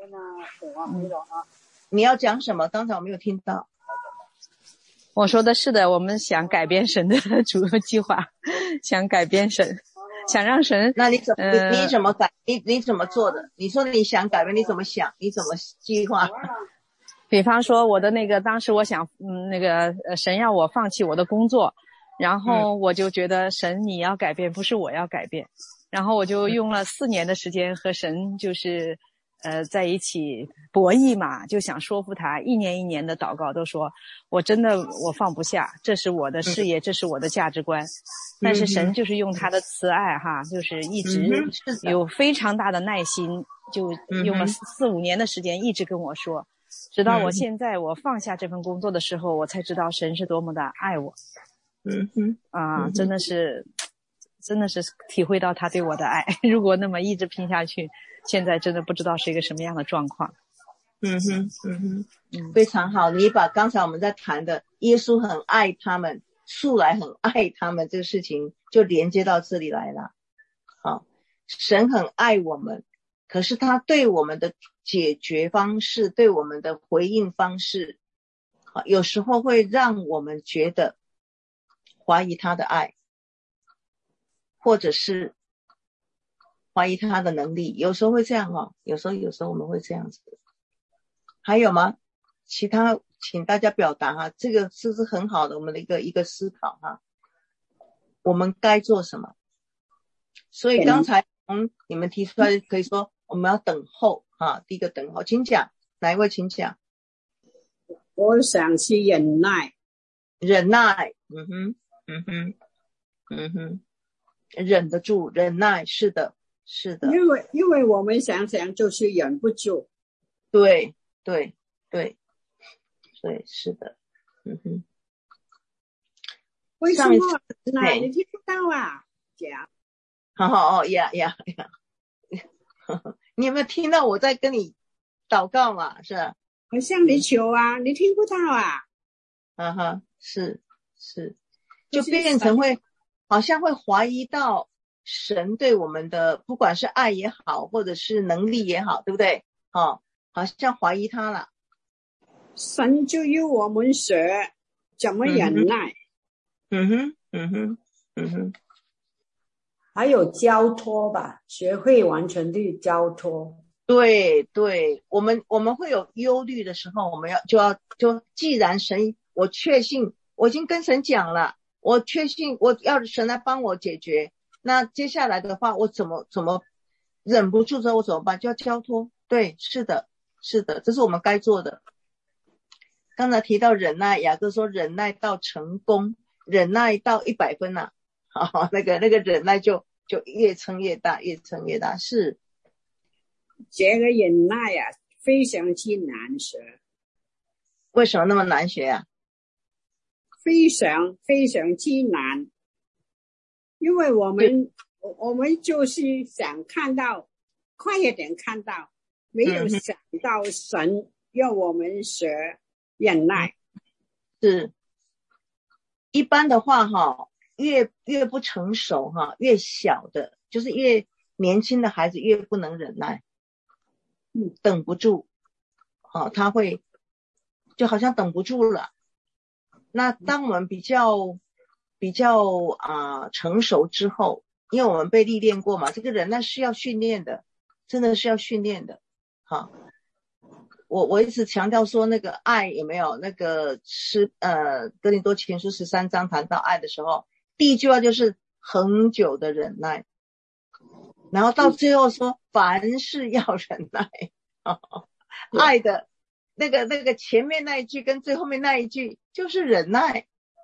你要讲什么？刚才我没有听到。 我说的是的，我们想改变神的主要计划，想改变神，想让神。 那你怎么改？你怎么做的？你说你想改变，你怎么想？你怎么计划？ 比方说我的那个，当时我想，神让我放弃我的工作，然后我就觉得神你要改变，不是我要改变，然后我就用了4年的时间和神就是在一起博弈嘛，就想说服他，一年一年的祷告，都说我真的我放不下，这是我的事业，这是我的价值观，但是神就是用他的慈爱哈，就是一直有非常大的耐心，就用了4-5年的时间一直跟我说，直到我现在我放下这份工作的时候，我才知道神是多么的爱我。真的是体会到他对我的爱，如果那么一直拼下去，现在真的不知道是一个什么样的状况。 非常好，你把刚才我们在谈的耶稣很爱他们，素来很爱他们这个事情就连接到这里来了。好，神很爱我们，可是他对我们的解决方式，对我们的回应方式，有时候会让我们觉得怀疑他的爱，或者是怀疑他的能力，有时候会这样有时候我们会这样子。还有吗？其他请大家表达哈，这个是很好的我们的一个思考哈。我们该做什么？所以刚才你们提出来可以说我们要等候哈，第一个等候，请讲，哪一位请讲？ 我想去忍耐， 忍得住，忍耐，是的。 因为我们想想就是忍不住。 对，是的。 为什么？你听不到啊？讲。 呀。你有没有听到我在跟你祷告嘛？是吧？ 我向你求啊，你听不到啊？ 是，就变成好像会怀疑到神对我们的，不管是爱也好，或者是能力也好，对不对？好像怀疑他了。 神就要我们学怎么忍耐。 还有交托吧，学会完全的交托。 对，我们会有忧虑的时候，我们就既然神，我确信，我已经跟神讲了，我确信我要神来帮我解决，那接下来的话我怎么忍不住之后我怎么办？就要交托， 对，是的，是的，这是我们该做的。刚才提到忍耐，雅各说忍耐到成功，忍耐到100分啊，那个忍耐就越撑越大，越撑越大。是这个忍耐啊，非常之难学。 为什么那么难学啊？ 非常非常之难，因为我们就是想看到快一点看到，没有想到神要我们学忍耐。 是一般的话越不成熟越小的，就是越年轻的孩子越不能忍耐，等不住，他会就好像等不住了。那当我们比较成熟之后，因为我们被历练过嘛，这个人那是要训练的，真的是要训练的。我一直强调说那个爱有没有那个哥林多前书13章谈到爱的时候，第一句话就是恒久的忍耐，然后到最后说凡事要忍耐。爱的那个前面那一句跟最后面那一句就是忍耐。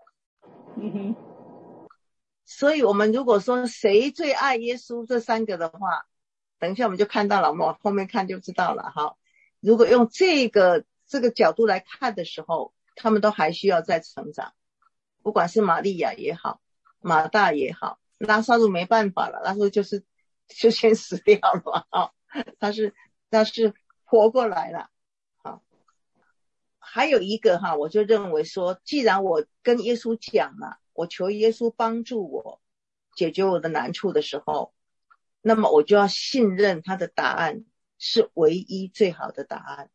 所以我们如果说谁最爱耶稣这3个的话，等一下我们就看到了，我们往后面看就知道了。好，如果用这个角度来看的时候，他们都还需要再成长，不管是玛利亚也好，马大也好，拉撒路没办法了，拉撒路就先死掉了嘛，他是活过来了。还有一个我就认为说，既然我跟耶稣讲了，我求耶稣帮助我解决我的难处的时候，那么我就要信任他的答案是唯一最好的答案。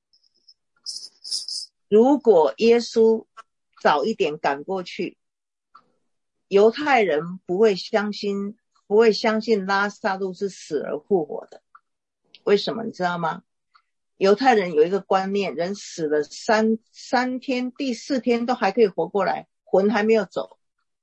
如果耶稣早一点赶过去，犹太人不会相信拉撒路是死而复活的。为什么你知道吗？犹太人有一个观念，人死了三天，第4天都还可以活过来，魂还没有走。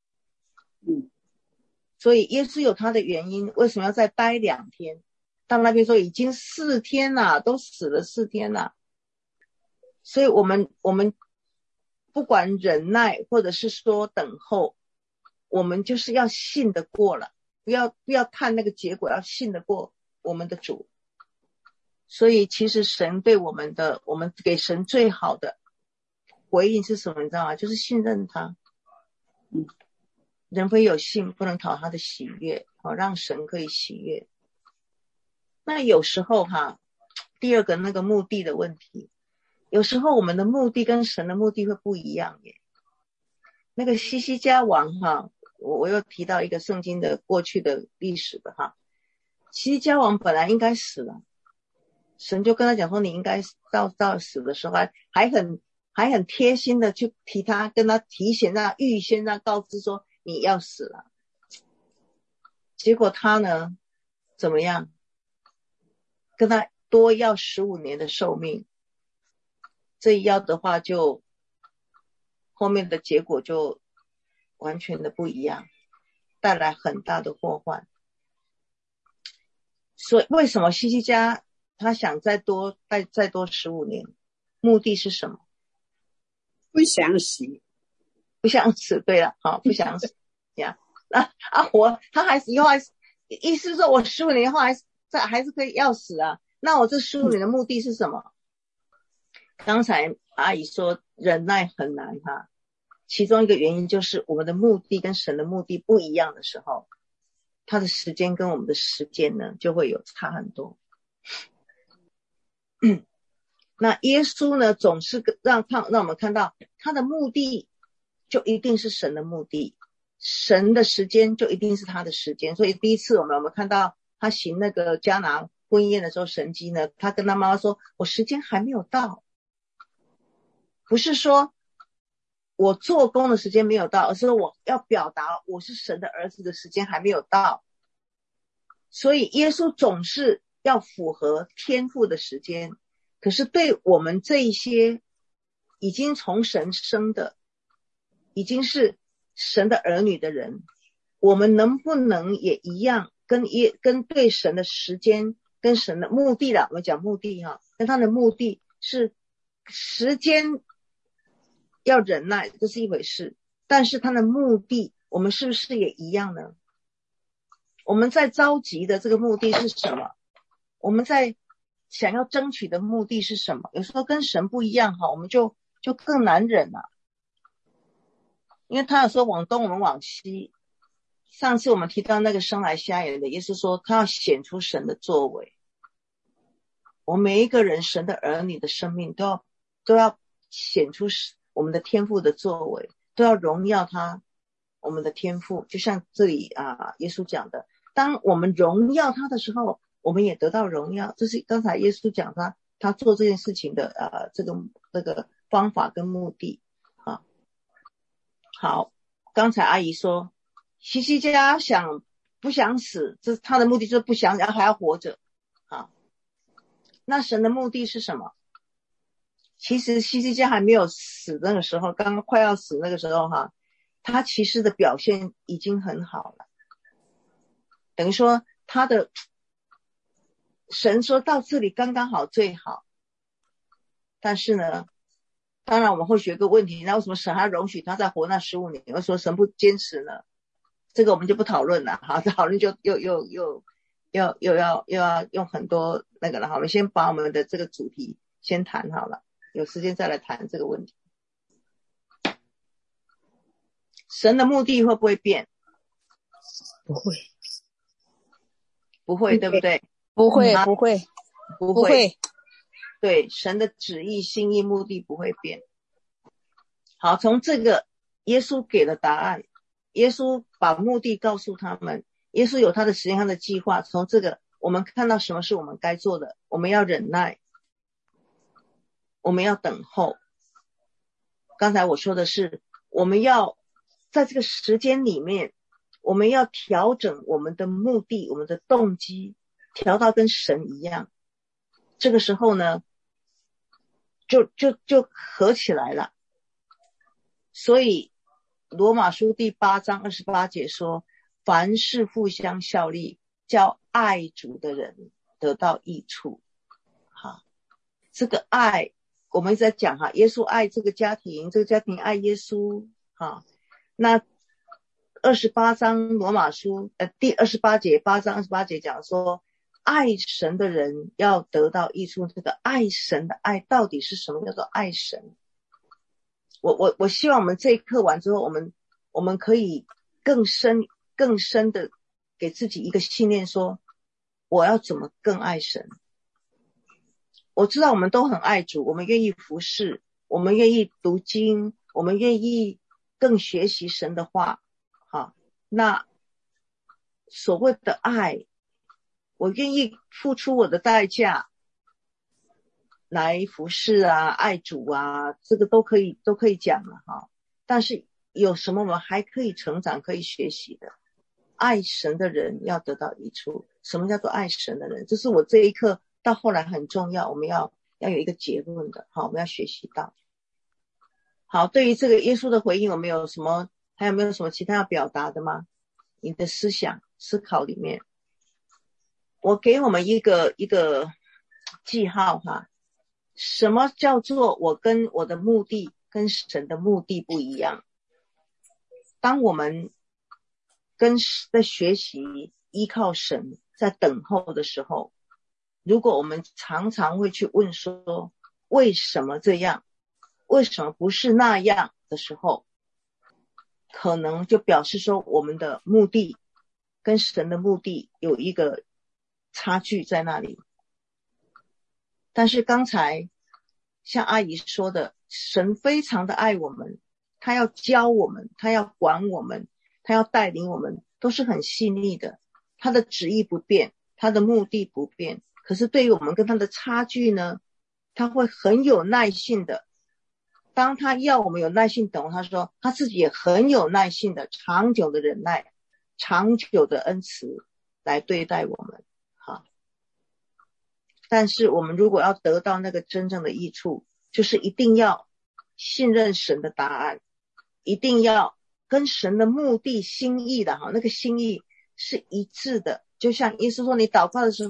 所以耶稣有他的原因，为什么要再待2天？到那边说已经4天了，都死了4天了。所以我们不管忍耐或者是说等候，我们就是要信得过了，不要看那个结果，要信得过我们的主。所以其实神对我们给神最好的回应是什么你知道吗？就是信任他。人非有信不能讨他的喜悦，让神可以喜悦。那有时候第二个那个目的的问题，有时候我们的目的跟神的目的会不一样耶。那个西西家王我又提到一个圣经的过去的历史的西西家王本来应该死了，神就跟他讲说，你应该到死的时候还很贴心的去跟他提前预先告知说你要死了。结果他呢怎么样？跟他多要15年的寿命，这一要的话就后面的结果就完全的不一样，带来很大的祸患。所以为什么西西家他想再多15年，目的是什么？ 不想死。 对了，不想死呀。他还是以后意思是说我15年后还是可以要死啊。那我这15年的目的是什么？刚才阿姨说忍耐很难其中一个原因就是我们的目的跟神的目的不一样的时候，他的时间跟我们的时间呢就会有差很多。那耶稣呢总是让我们看到他的目的就一定是神的目的，神的时间就一定是他的时间。所以第一次我们看到他行那个迦拿婚宴的时候神迹呢，他跟他妈妈说我时间还没有到，不是说我做工的时间没有到，而是我要表达我是神的儿子的时间还没有到。所以耶稣总是要符合天父的时间，可是对我们这一些已经从神生的，已经是神的儿女的人，我们能不能也一样跟对神的时间跟神的目的啦，我们讲目的哈，跟他的目的是时间要忍耐，这是一回事，但是他的目的我们是不是也一样呢？我们在着急的这个目的是什么？我们在想要争取的目的是什么？有时候跟神不一样哈，我们就更难忍了，因为他有说往东我们往西。上次我们提到那个生来瞎眼的，也是说他要显出神的作为。我们每一个人神的儿女的生命都要显出我们的天父的作为，都要荣耀他，我们的天父。就像这里耶稣讲的，当我们荣耀他的时候，我们也得到荣耀。这是刚才耶稣讲他做这件事情的这个方法跟目的啊。好，刚才阿姨说希西家不想死，这他的目的就是不想，然后还要活着啊。那神的目的是什么？其实希西家还没有死那个时候，刚刚快要死那个时候他其实的表现已经很好了，等于说他的神说到这里刚刚好最好。但是呢，当然我们会有一个问题，那为什么神还容许他再活那15年？为什么神不坚持呢？这个我们就不讨论了哈，讨论就又要用很多那个了哈。我们先把我们的这个主题先谈好了，有时间再来谈这个问题。神的目的会不会变？不会，对不对？ 不会。 对，神的旨意、心意、目的不会变。好，从这个耶稣给了答案，耶稣把目的告诉他们，耶稣有他的时间、他的计划。从这个我们看到什么是我们该做的，我们要忍耐，我们要等候。刚才我说的是，我们要在这个时间里面，我们要调整我们的目的，我们的动机，调到跟神一样。这个时候呢，就合起来了。所以罗马书第8章28节说，凡事互相效力，叫爱主的人得到益处。好，这个爱我们一直在讲耶稣爱这个家庭，这个家庭爱耶稣。那28章罗马书第28节8章28节讲说，爱神的人要得到益处。这个爱神的爱到底是什么叫做爱神？我希望我们这一课完之后，我们可以更深的给自己一个信念，说我要怎么更爱神。我知道我们都很爱主，我们愿意服侍，我们愿意读经，我们愿意更学习神的话。好，那所谓的爱，我愿意付出我的代价来服侍爱主这个都可以讲了但是有什么我们还可以成长可以学习的？爱神的人要得到益处。什么叫做爱神的人？这是我这一课到后来很重要，我们要有一个结论的。好，我们要学习到。好，对于这个耶稣的回应，我们还有没有什么其他要表达的吗？你的思考里面，我给我们一个记号什么叫做我跟我的目的跟神的目的不一样？当我们在学习依靠神，在等候的时候，如果我们常常会去问说为什么这样，为什么不是那样的时候，可能就表示说我们的目的跟神的目的有一个差距在那里。但是刚才像阿姨说的，神非常的爱我们，他要教我们，他要管我们，他要带领我们，都是很细腻的。他的旨意不变，他的目的不变，可是对于我们跟他的差距呢，他会很有耐性的。当他要我们有耐性等，他说他自己也很有耐性的，长久的忍耐，长久的恩慈来对待我们。但是我们如果要得到那个真正的益处，就是一定要信任神的答案，一定要跟神的目的心意的那个心意是一致的。就像耶稣说，你祷告的时候，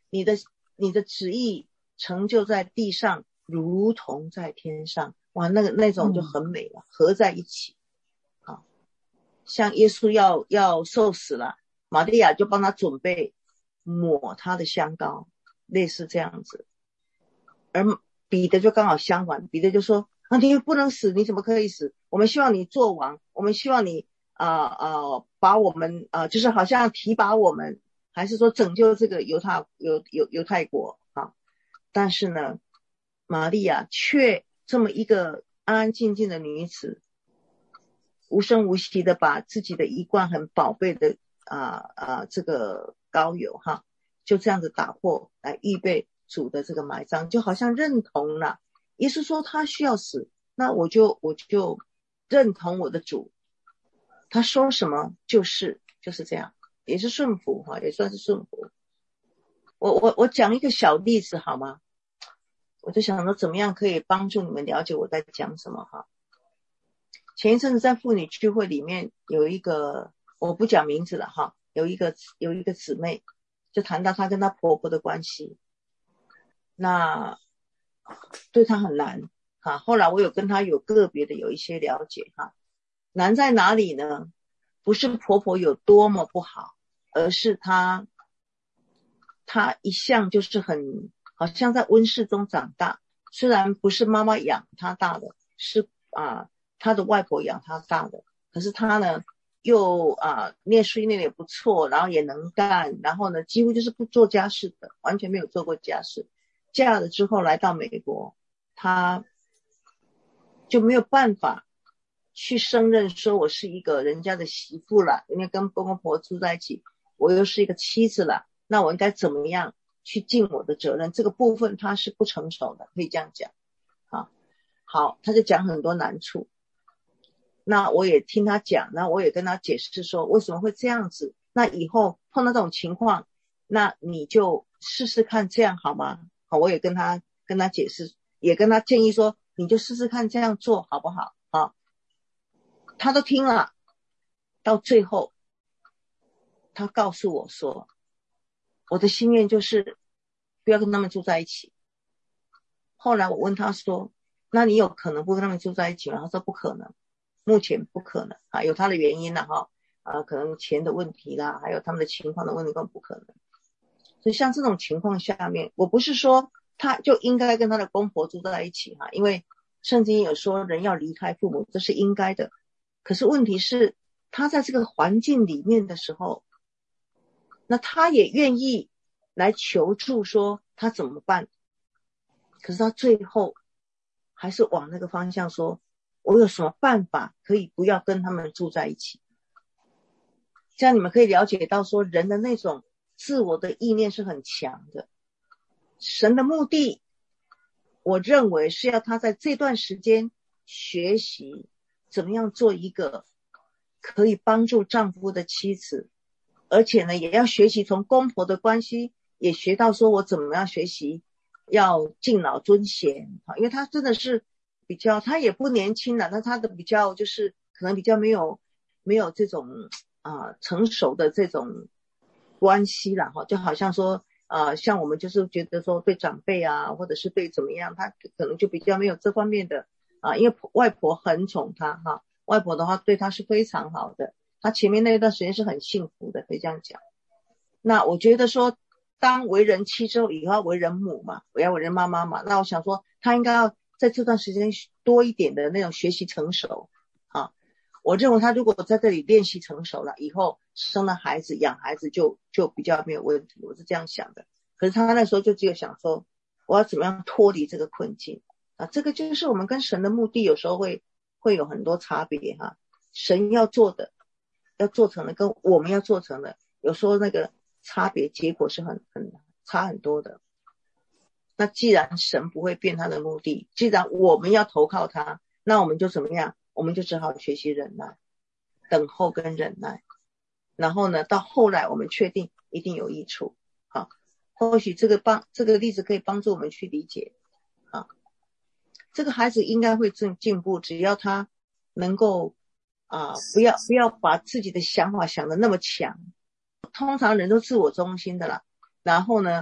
你的旨意成就在地上，如同在天上。哇，那种就很美了，合在一起。啊，像耶稣要受死了，玛利亚就帮他准备抹他的香膏，类似这样子。而彼得就刚好相反，彼得就说你不能死，你怎么可以死？我们希望你做王，我们希望你把我们就是好像提拔我们，还是说拯救这个犹太国啊？但是呢，玛利亚却这么一个安安静静的女子，无声无息的把自己的一罐很宝贝的这个膏油哈，就这样子打破来预备主的这个埋葬，就好像认同了耶稣说他需要死，那我就认同我的主，他说什么就是这样，也是顺服哈，也算是顺服。我讲一个小例子好吗？我就想说怎么样可以帮助你们了解我在讲什么哈。前一阵子在妇女聚会里面有一个，我不讲名字了哈，有一个姊妹就谈到她跟她婆婆的关系，那对她很难哈。后来我有跟她有个别的有一些了解哈。难在哪里呢？不是婆婆有多么不好，而是她一向就是好像在温室中长大，虽然不是妈妈养她大的，是她的外婆养她大的，可是她呢又念书念得也不错，然后也能干，然后呢几乎就是不做家事的，完全没有做过家事。嫁了之后来到美国，她就没有办法去胜任说我是一个人家的媳妇了，因为跟公公婆婆住在一起，我又是一个妻子了，那我应该怎么样去尽我的责任，这个部分他是不成熟的，可以这样讲啊。好，他就讲很多难处，那我也听他讲，那我也跟他解释说为什么会这样子，那以后碰到这种情况，那你就试试看这样好吗？好，我也跟他解释，也跟他建议说你就试试看这样做好不好啊？他都听了，到最后他告诉我说我的心愿就是不要跟他们住在一起。后来我问他说那你有可能不跟他们住在一起吗？他说不可能，目前不可能有他的原因啦可能钱的问题啦，还有他们的情况的问题更不可能。所以像这种情况下面，我不是说他就应该跟他的公婆住在一起因为圣经有说人要离开父母，这是应该的。可是问题是他在这个环境里面的时候，那他也愿意来求助说他怎么办，可是他最后还是往那个方向说我有什么办法可以不要跟他们住在一起。这样你们可以了解到说人的那种自我的意念是很强的。神的目的我认为是要他在这段时间学习怎么样做一个可以帮助丈夫的妻子，而且呢也要学习从公婆的关系也学到说我怎么样学习要敬老尊贤，因为他真的是比较，他也不年轻了，那他的比较就是可能比较没有这种成熟的这种关系啦就好像说像我们就是觉得说对长辈或者是对怎么样，他可能就比较没有这方面的因为外婆很宠他外婆的话对他是非常好的，他前面那一段时间是很幸福的，可以这样讲。那我觉得说当为人妻之后，以后要为人母嘛，我要为人妈妈嘛，那我想说他应该要在这段时间多一点的那种学习成熟我认为他如果在这里练习成熟了，以后生了孩子养孩子就比较没有问题，我是这样想的。可是他那时候就只有想说我要怎么样脱离这个困境这个就是我们跟神的目的有时候会有很多差别神要做的要做成的跟我们要做成的有时候那个差别结果是很差很多的。那既然神不会变他的目的，既然我们要投靠他，那我们就怎么样？我们就只好学习忍耐，等候跟忍耐，然后呢到后来我们确定一定有益处或许这个例子可以帮助我们去理解这个孩子应该会进步，只要他能够不要把自己的想法想得那么强。通常人都自我中心的啦，然后呢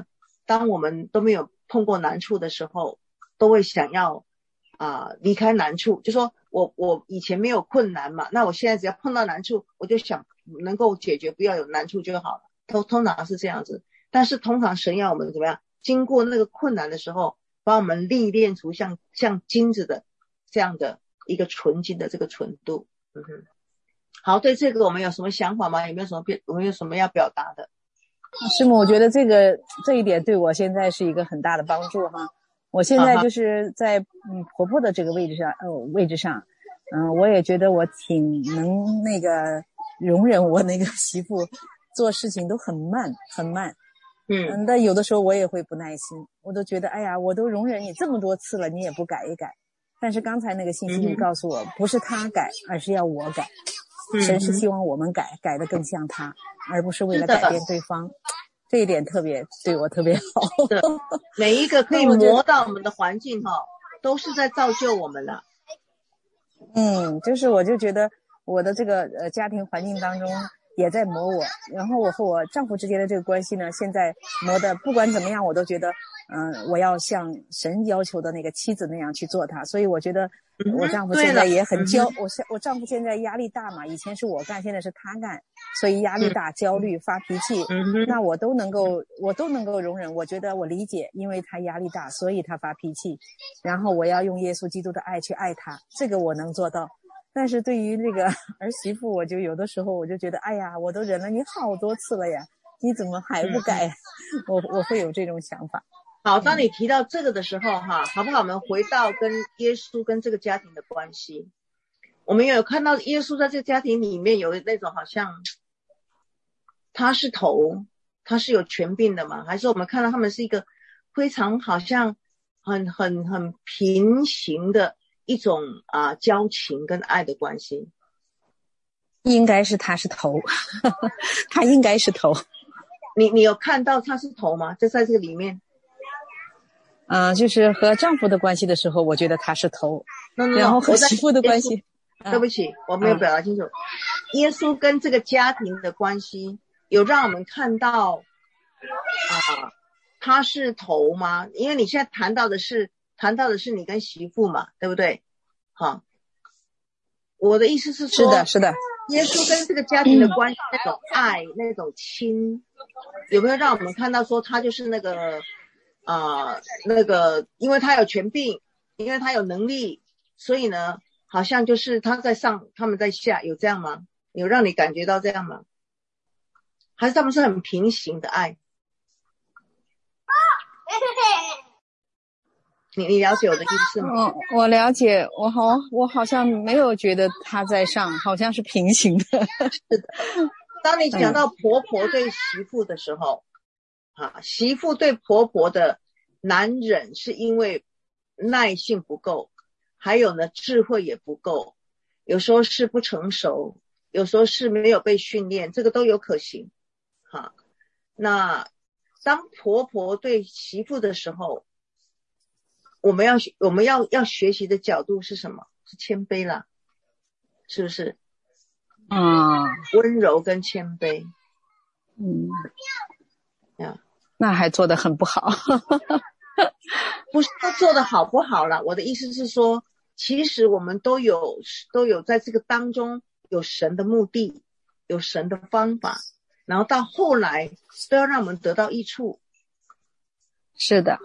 当我们都没有碰过难处的时候，都会想要离开难处，就说我以前没有困难嘛，那我现在只要碰到难处，我就想能够解决，不要有难处就好了，通常是这样子。但是通常神要我们怎么样，经过那个困难的时候，把我们历练出像金子的这样的一个纯金的这个纯度。好，对这个我们有什么想法吗？有没有什么要表达的？ 师母，我觉得这一点对我现在是一个很大的帮助哈。我现在就是在婆婆的这个位置上，我也觉得我挺能那个容忍我那个媳妇做事情都很慢。但有的时候我也会不耐心，我都觉得哎呀，我都容忍你这么多次了，你也不改一改。但是刚才那个信息你告诉我，不是他改，而是要我改。神是希望我们改得更像他，而不是为了改变对方。这一点对我特别好。 的，每一个可以磨到我们的环境都是在造就我们了。 就是我就觉得我的这个家庭环境当中也在磨我，然后我和我丈夫之间的这个关系呢，现在磨的不管怎么样，我都觉得我要像神要求的那个妻子那样去做他。所以我觉得我丈夫现在也很我丈夫现在压力大嘛，以前是我干，现在是他干，所以压力大、焦虑、发脾气，那我都能够容忍。我觉得我理解，因为他压力大，所以他发脾气，然后我要用耶稣基督的爱去爱他，这个我能做到。但是对于那个儿媳妇，我就有的时候我就觉得，哎呀，我都忍了你好多次了呀，你怎么还不改？我会有这种想法。 好，当你提到这个的时候好不好？我们回到跟耶稣跟这个家庭的关系，我们有看到耶稣在这个家庭里面有那种好像他是头，他是有权柄的嘛？还是我们看到他们是一个非常好像很平行的一种交情跟爱的关系？ 应该是他是头他应该是头。 你有看到他是头吗？就在这个里面就是和丈夫的关系的时候，我觉得他是头。然后和媳妇的关系， 对不起，我没有表达清楚。耶稣跟这个家庭的关系有让我们看到他是头吗？因为你现在谈到的是你跟媳妇嘛，对不对？我的意思是说， 是的， 耶稣跟这个家庭的关系，那种爱，那种亲，有没有让我们看到说他就是那个因为他有权柄，因为他有能力，所以呢好像就是他在上，他们在下，有这样吗？有让你感觉到这样吗？还是他们是很平行的爱？你了解我的意思吗？ 我了解，我好像没有觉得他在上，好像是平行的。 是的，当你讲到婆婆对媳妇的时候媳妇对婆婆的难忍是因为耐性不够，还有呢智慧也不够，有时候是不成熟，有时候是没有被训练，这个都有可行那当婆婆对媳妇的时候，我们要学习的角度是什么？是谦卑啦，是不是？温柔跟谦卑。 那还做得很不好。 不是说做得好不好啦，我的意思是说，其实我们都有在这个当中有神的目的，有神的方法，然后到后来都要让我们得到益处。 是的。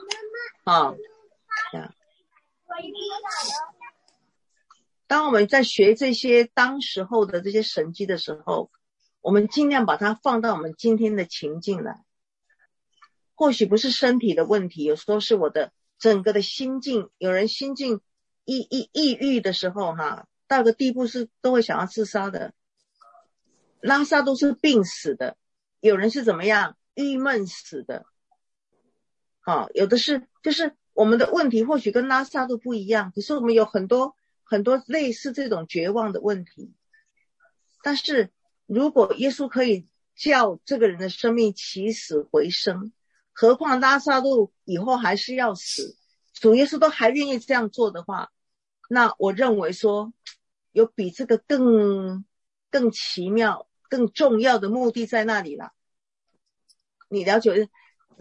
当我们在学这些当时候的这些神迹的时候，我们尽量把它放到我们今天的情境来。或许不是身体的问题，有时候是我的整个的心境。有人心境抑郁的时候到个地步是都会想要自杀的。拉萨都是病死的，有人是怎么样郁闷死的有的是就是我们的问题或许跟拉萨都不一样，可是我们有很多类似这种绝望的问题。但是如果耶稣可以叫这个人的生命起死回生，何况拉萨路以后还是要死，主耶稣都还愿意这样做的话，那我认为说有比这个更奇妙更重要的目的在那里了。你了解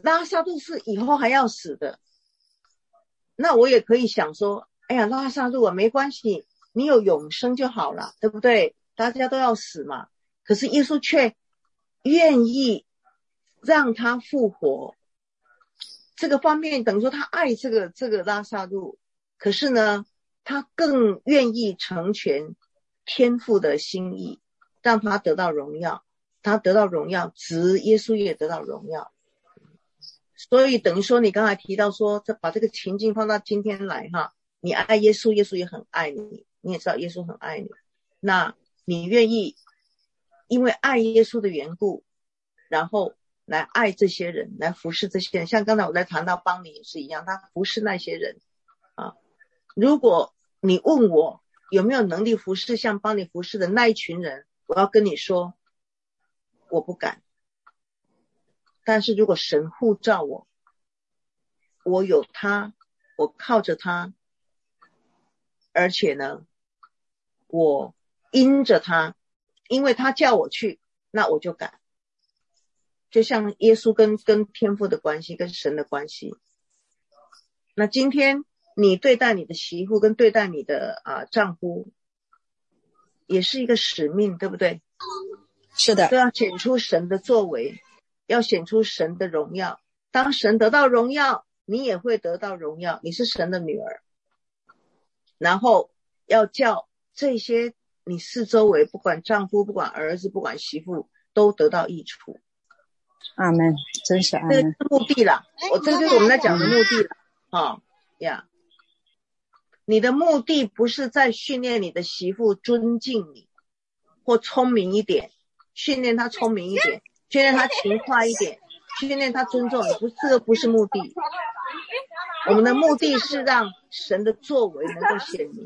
拉撒路是以后还要死的，那我也可以想说，哎呀，拉撒路啊，没关系，你有永生就好了，对不对？大家都要死嘛。可是耶稣却愿意让他复活，这个方面等于说他爱这个拉撒路，可是呢，他更愿意成全天父的心意，让他得到荣耀，他得到荣耀，耶稣也得到荣耀。所以等于说你刚才提到说，把这个情境放到今天来哈，你爱耶稣，耶稣也很爱你，你也知道耶稣很爱你，那你愿意因为爱耶稣的缘故，然后来爱这些人，来服侍这些人。像刚才我在谈到邦尼也是一样，他服侍那些人啊。如果你问我有没有能力服侍像邦尼服侍的那一群人，我要跟你说我不敢。但是如果神呼召我，我有他，我靠着他，而且呢我因着他，因为他叫我去，那我就敢。就像耶稣跟天父的关系，跟神的关系。那今天你对待你的媳妇跟对待你的丈夫也是一个使命，对不对？ 是的， 都要显出神的作为，要显出神的荣耀。当神得到荣耀，你也会得到荣耀，你是神的女儿。然后要叫这些你四周围，不管丈夫，不管儿子，不管媳妇，都得到益处。 阿们，真是阿们。 这是目的啦，这就是我们在讲的目的啦。你的目的不是在训练你的媳妇尊敬你，或聪明一点，训练她聪明一点，训练她勤快一点，训练她尊重你，这个不是目的。我们的目的是让神的作为能够显明。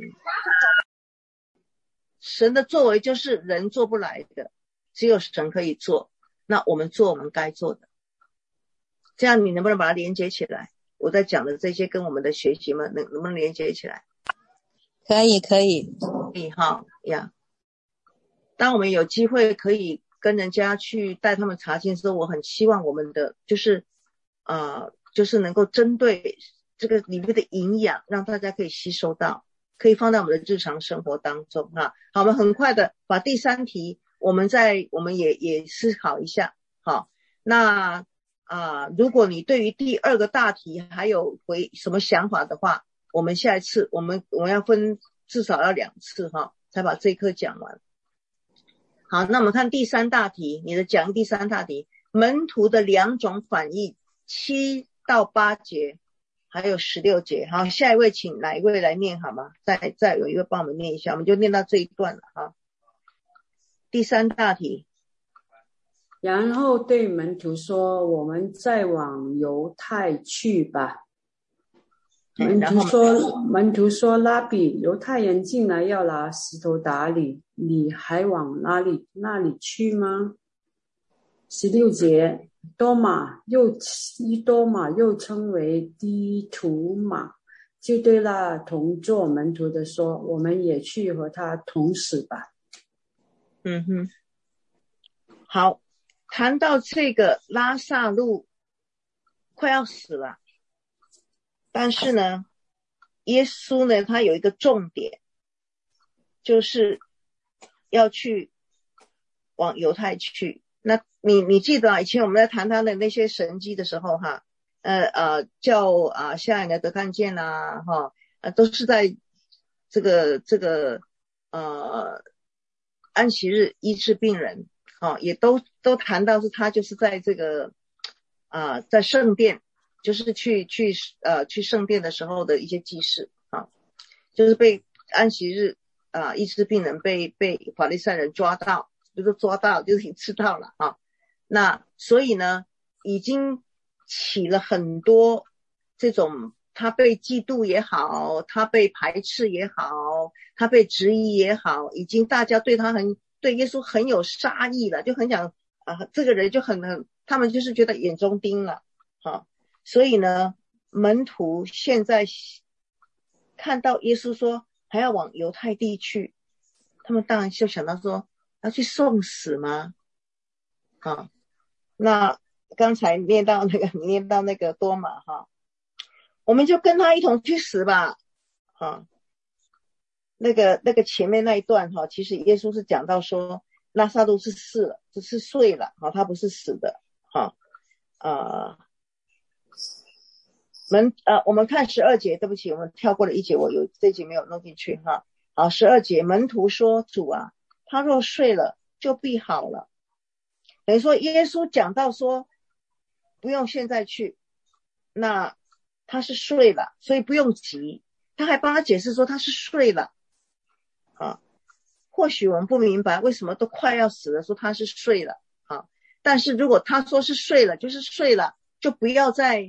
神的作为就是人做不来的，只有神可以做。那我们做我们该做的，这样你能不能把它连接起来？我在讲的这些跟我们的学习们能不能连接起来？ 可以哈呀。当我们有机会可以跟人家去带他们查经的时候，我很希望我们的就是能够针对这个里面的营养，让大家可以吸收到，可以放在我们的日常生活当中哈。好，我们很快的把第三题我们也思考一下。好，那如果你对于第二个大题还有什么想法的话，我们下一次我们要分至少要2次哈，才把这一课讲完。好，那我们看第三大题，你的讲第三大题，门徒的2种反应，7到8节还有16节。好，下一位请哪一位来念好吗？再有一位帮我们念一下，我们就念到这一段了哈。第三大题， 然后对门徒说，我们再往犹太去吧。门徒说拉比，犹太人进来要拿石头打你还往那里去吗？16节，多马又称为低图马，就对那同做门徒的说，我们也去和他同死吧。 好，谈到这个拉撒路快要死了，但是呢耶稣呢他有一个重点，就是要去往犹太去。那你记得以前我们在谈他的那些神迹的时候哈，叫下眼的得看见啦哈，都是在这个安息日医治病人，也都谈到是他就是在这个在圣殿，就是去圣殿的时候的一些记事就是被安息日医治病人被法利赛人抓到，就是抓到就是知道了那所以呢已经起了很多这种他被嫉妒也好，他被排斥也好，他被质疑也好，已经大家对耶稣很有杀意了，就很想这个人就他们就是觉得眼中钉了所以呢门徒现在看到耶稣说还要往犹太地去，他们当然就想到说要去送死吗那刚才你念到那个多马哈，我们就跟他一同去死吧。那个前面那一段哈，其实耶稣是讲到说拉撒路是死了，只是睡了哈，他不是死的哈。我们看12节，对不起，我们跳过了一节，我有这一节没有弄进去哈。好，12节，门徒说：“主啊，他若睡了，就必好了。”等于说耶稣讲到说不用现在去，那他是睡了，所以不用急。他还帮他解释说他是睡了啊。或许我们不明白为什么都快要死了说他是睡了啊，但是如果他说是睡了，就是睡了，就不要再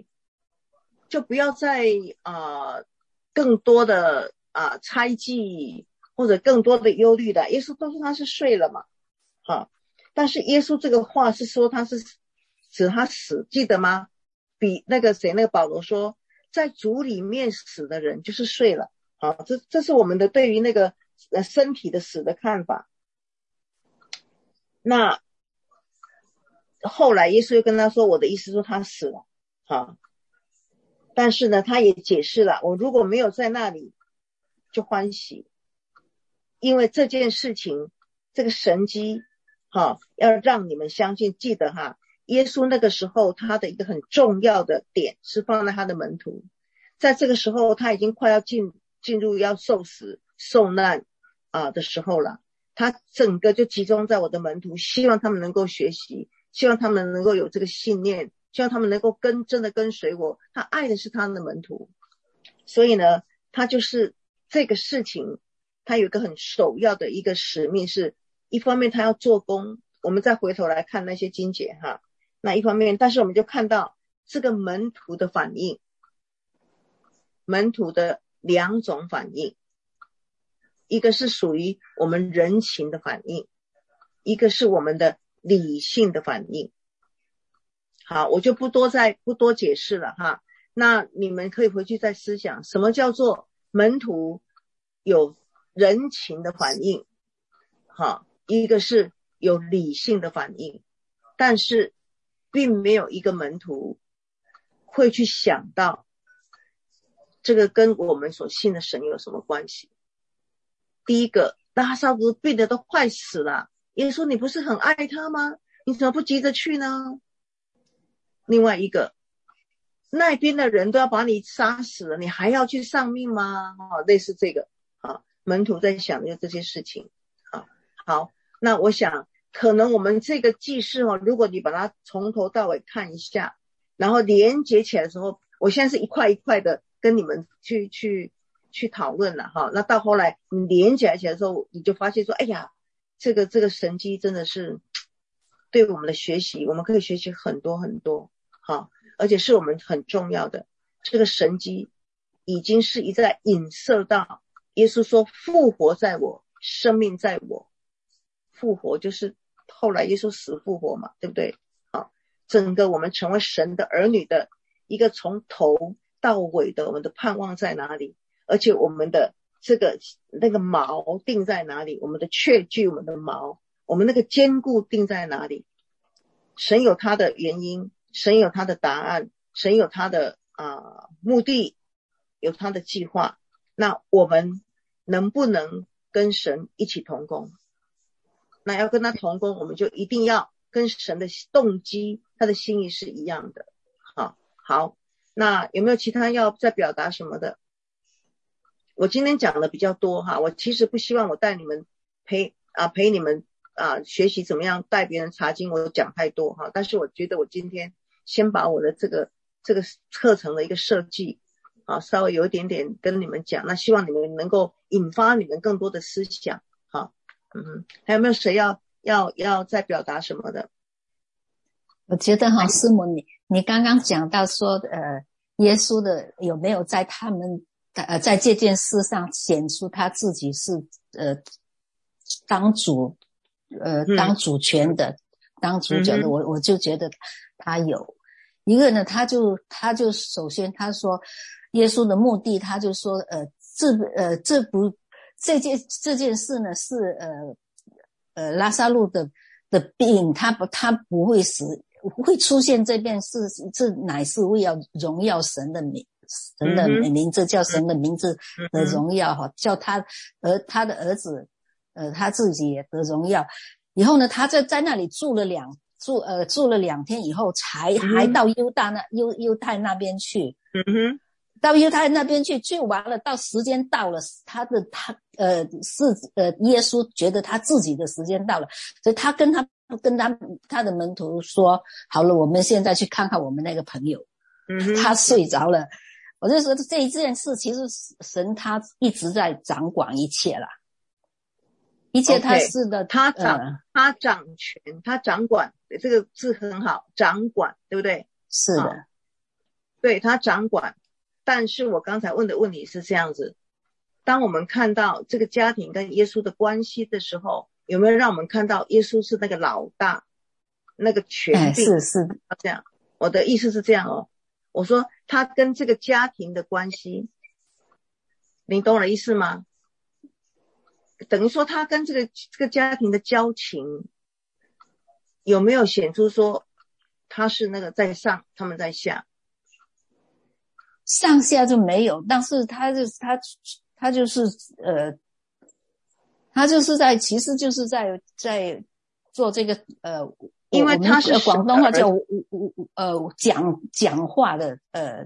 更多的猜忌或者更多的忧虑的。耶稣都说他是睡了嘛但是耶稣这个话是说他是指他死，记得吗？比那个保罗说在主里面死的人就是睡了这是我们的对于那个身体的死的看法。那后来耶稣又跟他说，我的意思说他死了但是呢他也解释了，我如果没有在那里就欢喜，因为这件事情这个神迹要让你们相信。记得耶稣那个时候他的一个很重要的点是放在他的门徒，在这个时候他已经快要进入要受死受难的时候了，他整个就集中在我的门徒，希望他们能够学习，希望他们能够有这个信念，希望他们能够真的跟随我，他爱的是他的门徒。所以呢他就是这个事情他有一个很首要的一个使命，是一方面他要做工，我们再回头来看那些经节那一方面，但是我们就看到这个门徒的反应，门徒的两种反应，一个是属于我们人情的反应，一个是我们的理性的反应。好，我就不多解释了那你们可以回去再思想，什么叫做门徒有人情的反应一个是有理性的反应，但是并没有一个门徒会去想到这个跟我们所信的神有什么关系。第一个，拉撒路病得都快死了，耶稣你不是很爱他吗？你怎么不急着去呢？另外一个，那边的人都要把你杀死了，你还要去丧命吗？类似这个门徒在想的这些事情好，那我想可能我们这个记事如果你把它从头到尾看一下，然后连接起来的时候，我现在是一块一块的跟你们去讨论了那到后来你连起来的时候，你就发现说，哎呀，这个神迹真的是对我们的学习，我们可以学习很多很多而且是我们很重要的。这个神迹已经是一再影射到耶稣说复活在我，生命在我。复活就是后来耶稣死复活嘛，对不对？整个我们成为神的儿女的一个从头到尾的我们的盼望在哪里，而且我们的那个锚定在哪里，我们的确据，我们的锚，我们那个坚固定在哪里。神有他的原因，神有他的答案，神有他的目的，有他的计划。那我们能不能跟神一起同工？那要跟他同工，我们就一定要跟神的动机，他的心意是一样的。好，那有没有其他要再表达什么的？我今天讲的比较多我其实不希望我带你们陪你们学习怎么样带别人查经，我讲太多但是我觉得我今天先把我的这个课程的一个设计稍微有一点点跟你们讲，那希望你们能够引发你们更多的思想还有没有谁要再表达什么的？ 我觉得师母你刚刚讲到说耶稣的有没有在他们在这件事上显出他自己是当主权的当主角的我就觉得他有一个呢，他就首先他说耶稣的目的，他就说这件事呢是拉撒路的病，他不会死， 会出现这件事，这乃是为要荣耀神的名，神的名字叫神的名字的荣耀哈，叫他的儿子他自己也得荣耀。以后呢，他在那里住了2天以后，还到犹太那边去。到犹太那边去完了，到时间到了，耶稣觉得他自己的时间到了，所以他跟他的门徒说，好了，我们现在去看看我们那个朋友。他睡着了。我就说这一件事，其实神他一直在掌管一切啦，一切他是的， 他掌权，他掌管，这个字很好，掌管，对不对？ 是的， 对，他掌管。但是我刚才问的问题是这样子，当我们看到这个家庭跟耶稣的关系的时候，有没有让我们看到耶稣是那个老大，那个权柄？ 是这样，我的意思是这样哦。我说他跟这个家庭的关系，你懂我的意思吗？等于说他跟这个家庭的交情，有没有显出说他是那个在上，他们在下？ 上下就没有，但是他就是其实就是在做这个因为他是广东话叫讲话的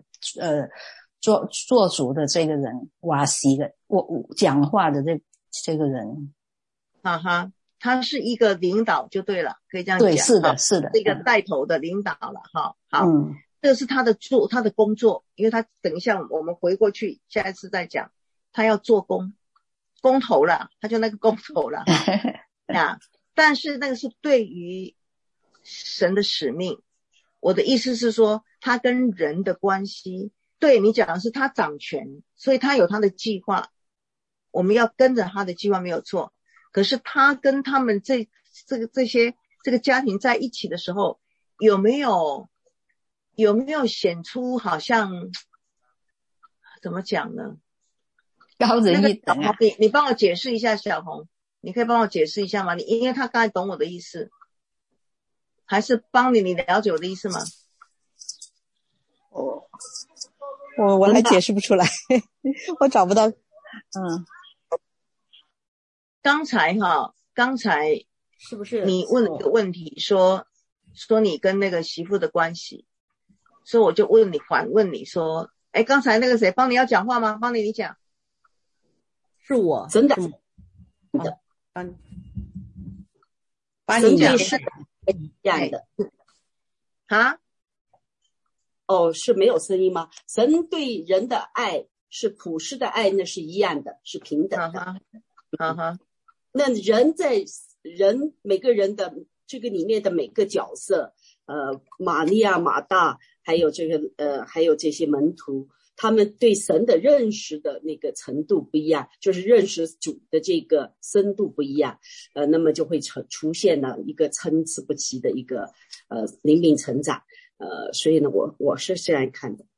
做主的这个人，瓦西的讲话的这个人， 他是一个领导就对了，可以这样讲。 对，是的，是的， 一个带头的领导了哈。好，这个是他的工作，因为他等一下我们回过去，下一次再讲，他要做工头了，他就那个工头了但是那个是对于神的使命。我的意思是说，他跟人的关系，对你讲的是他掌权，所以他有他的计划，我们要跟着他的计划没有错。可是他跟他们这个家庭在一起的时候，有没有显出好像怎么讲呢？ 高人一等你帮我解释一下，小红，你可以帮我解释一下吗？因为他刚才懂我的意思，还是帮你了解我的意思吗？ 我还解释不出来我找不到。 刚才是不是你问了一个问题，说你跟那个媳妇的关系，所以我就反问你说，刚才那个谁帮你要讲话吗？帮你讲。 是我， 真的把你讲是一样的是没有声音吗？神对人的爱是普世的爱，那是一样的，是平等的。那每个人的这个里面的每个角色，玛利亚、马大，还有还有这些门徒，他们对神的认识的那个程度不一样，就是认识主的这个深度不一样，那么就会出现了一个参差不齐的一个灵命成长，所以呢，我是这样看的，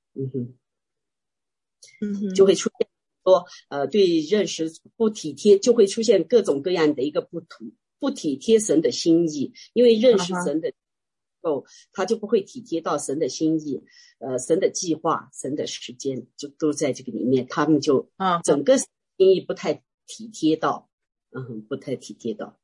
就会出现说对认识不体贴，就会出现各种各样的一个不体贴神的心意，因为认识神的他就不会体贴到神的心意，神的计划，神的时间就都在这个里面，他们就整个心意不太体贴到，不太体贴到。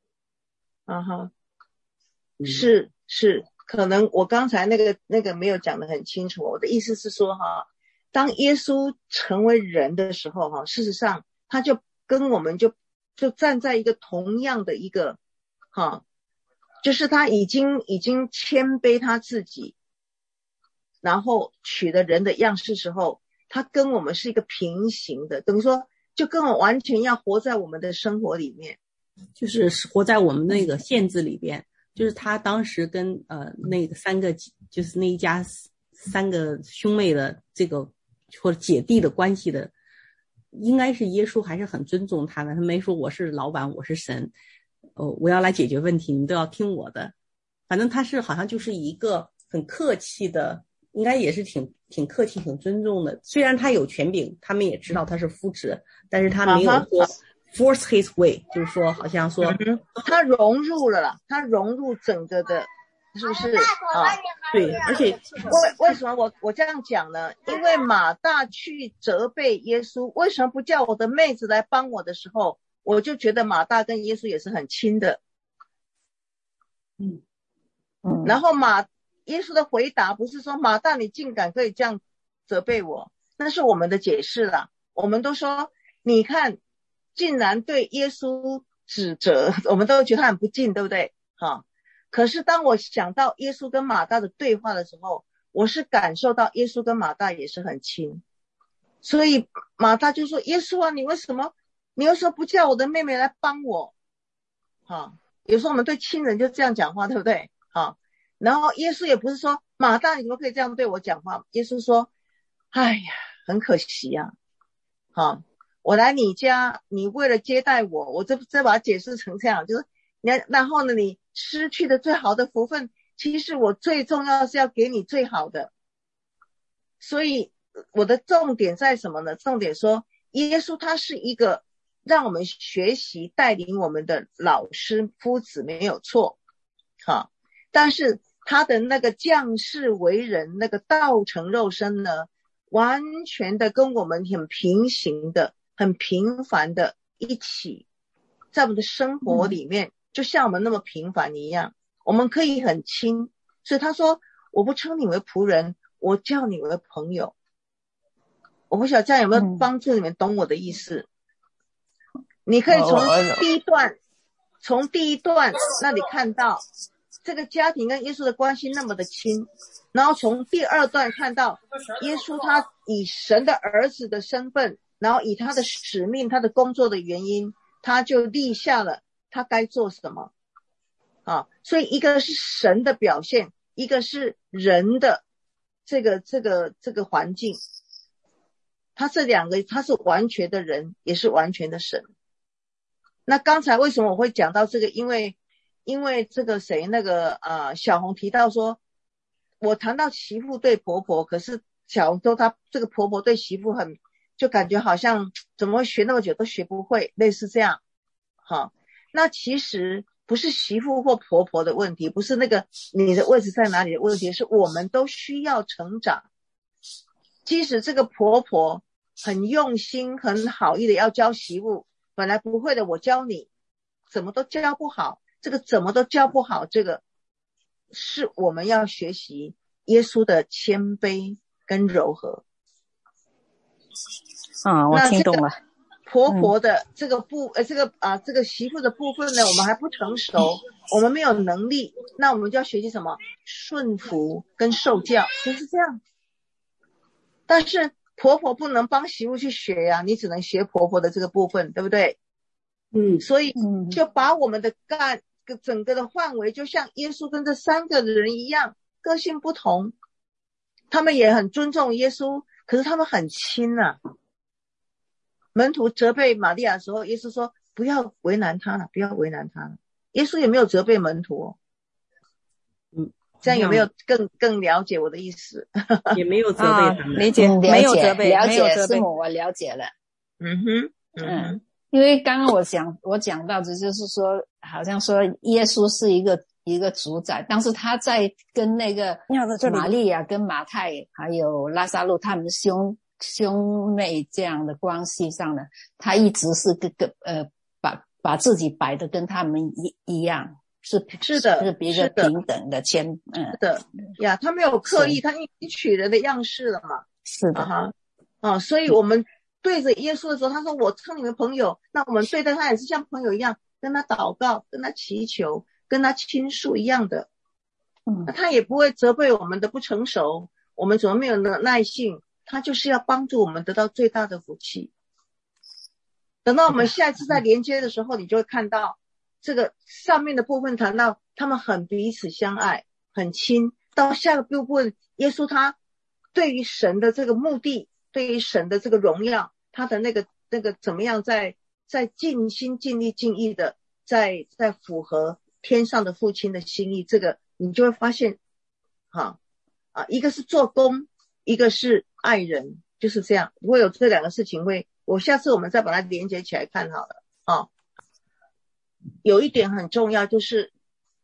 是，可能我刚才那个没有讲得很清楚。我的意思是说当耶稣成为人的时候事实上他就跟我们就站在一个同样的一个就是他已经谦卑他自己，然后取了人的样式时候，他跟我们是一个平行的，等于说就跟我完全要活在我们的生活里面， 就是活在我们那个限制里边。就是他当时跟那个3个，就是那一家3个兄妹的这个或者姐弟的关系的，应该是耶稣还是很尊重他的，他没说我是老板，我是神，我要来解决问题，你们都要听我的。反正他是好像就是一个很客气的，应该也是挺客气挺尊重的。虽然他有权柄，他们也知道他是夫职，但是他没有说force his way，就是说好像说他融入了啦，他融入整个的是不是啊？ 对，而且为什么我这样讲呢？因为马大去责备耶稣，为什么不叫我的妹子来帮我的时候，我就觉得马大跟耶稣也是很亲的。然后耶稣的回答不是说马大你竟敢可以这样责备我，那是我们的解释啦。我们都说你看竟然对耶稣指责，我们都觉得他很不敬，对不对？可是当我想到耶稣跟马大的对话的时候，我是感受到耶稣跟马大也是很亲。所以马大就说，耶稣啊，你为什么不叫我的妹妹来帮我？有时候我们对亲人就这样讲话，对不对？然后耶稣也不是说马大你怎么可以这样对我讲话，耶稣说哎呀很可惜啊，我来你家，你为了接待我再把它解释成这样，就是然后呢你失去的最好的福分，其实我最重要是要给你最好的。所以我的重点在什么呢？重点说耶稣他是一个让我们学习带领我们的老师夫子，没有错。但是他的那个降世为人，那个道成肉身呢，完全的跟我们很平行的很平凡的一起在我们的生活里面，就像我们那么平凡一样，我们可以很亲。所以他说我不称你为仆人，我叫你为朋友。我不晓得这样有没有帮助你们懂我的意思。你可以从第一段那里看到这个家庭跟耶稣的关系那么的亲，然后从第二段看到耶稣他以神的儿子的身份，然后以他的使命他的工作的原因，他就立下了他该做什么。所以一个是神的表现，一个是人的这个环境，他这两个他是完全的人也是完全的神。那刚才为什么我会讲到这个？因为这个谁那个小红提到说，我谈到媳妇对婆婆，可是小红说她这个婆婆对媳妇就感觉好像怎么会学那么久都学不会，类似这样。那其实不是媳妇或婆婆的问题，不是那个你的位置在哪里的问题，是我们都需要成长。即使这个婆婆很用心很好意的要教媳妇，本来不会的我教你，怎么都教不好，这个怎么都教不好，这个是我们要学习耶稣的谦卑跟柔和。 我听懂了。 婆婆的这个这个媳妇的部分呢，我们还不成熟，我们没有能力，那我们就要学习什么？顺服跟受教，就是这样。但是婆婆不能帮媳妇去学呀，你只能学婆婆的这个部分，对不对？所以就把我们的整个的范围，就像耶稣跟这三个人一样，个性不同，他们也很尊重耶稣，可是他们很亲啊。门徒责备玛利亚的时候，耶稣说不要为难他了，不要为难他了。耶稣也没有责备门徒这样有没有更了解我的意思？ 也没有责备他们， 理解，没有责备， 了解师母，我了解了。 因为刚刚我讲到的就是说，好像说耶稣是一个主宰，但是他在跟那个玛利亚跟马太还有拉撒路他们兄妹这样的关系上呢，他一直是把自己摆的跟他们一样，是的，是一个平等的是的呀，他没有刻意，他已经取人的样式了嘛。 是的所以我们对着耶稣的时候，他说我称你们朋友，那我们对待他也是像朋友一样，跟他祷告，跟他祈求，跟他倾诉一样的。他也不会责备我们的不成熟，我们怎么没有耐性，他就是要帮助我们得到最大的福气。等到我们下一次再连接的时候，你就会看到这个上面的部分谈到他们很彼此相爱很亲，到下个部分耶稣他对于神的这个目的，对于神的这个荣耀，他的那个怎么样在尽心尽力尽意的在符合天上的父亲的心意，这个你就会发现一个是做工，一个是爱人，就是这样。会有这两个事情我下次我们再把它连接起来看好了。有一点很重要，就是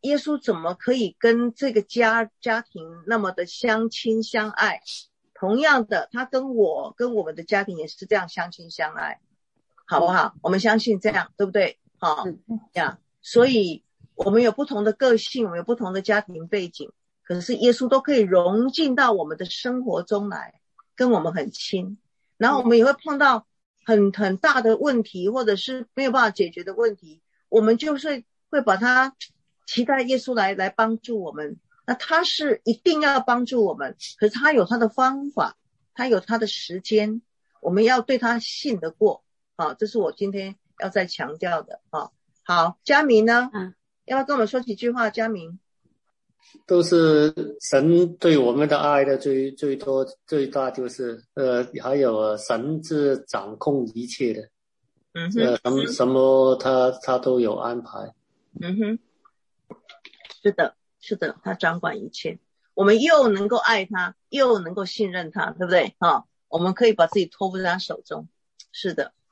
耶稣怎么可以跟这个家庭那么的相亲相爱？同样的，他跟我们的家庭也是这样相亲相爱，好不好？我们相信这样，对不对？好呀。所以我们有不同的个性，我们有不同的家庭背景，可是耶稣都可以融进到我们的生活中来，跟我们很亲。然后我们也会碰到很大的问题，或者是没有办法解决的问题，我们就是会把它期待耶稣来帮助我们。那他是一定要帮助我们，可是他有他的方法，他有他的时间，我们要对他信得过。好，这是我今天要再强调的。好，佳明呢？要不要跟我们说几句话？佳明， 都是神对我们的爱的最多最大，就是还有神是掌控一切的，什么他都有安排。是的，他掌管一切，我们又能够爱他，又能够信任他，对不对？我们可以把自己托付在他手中。是的，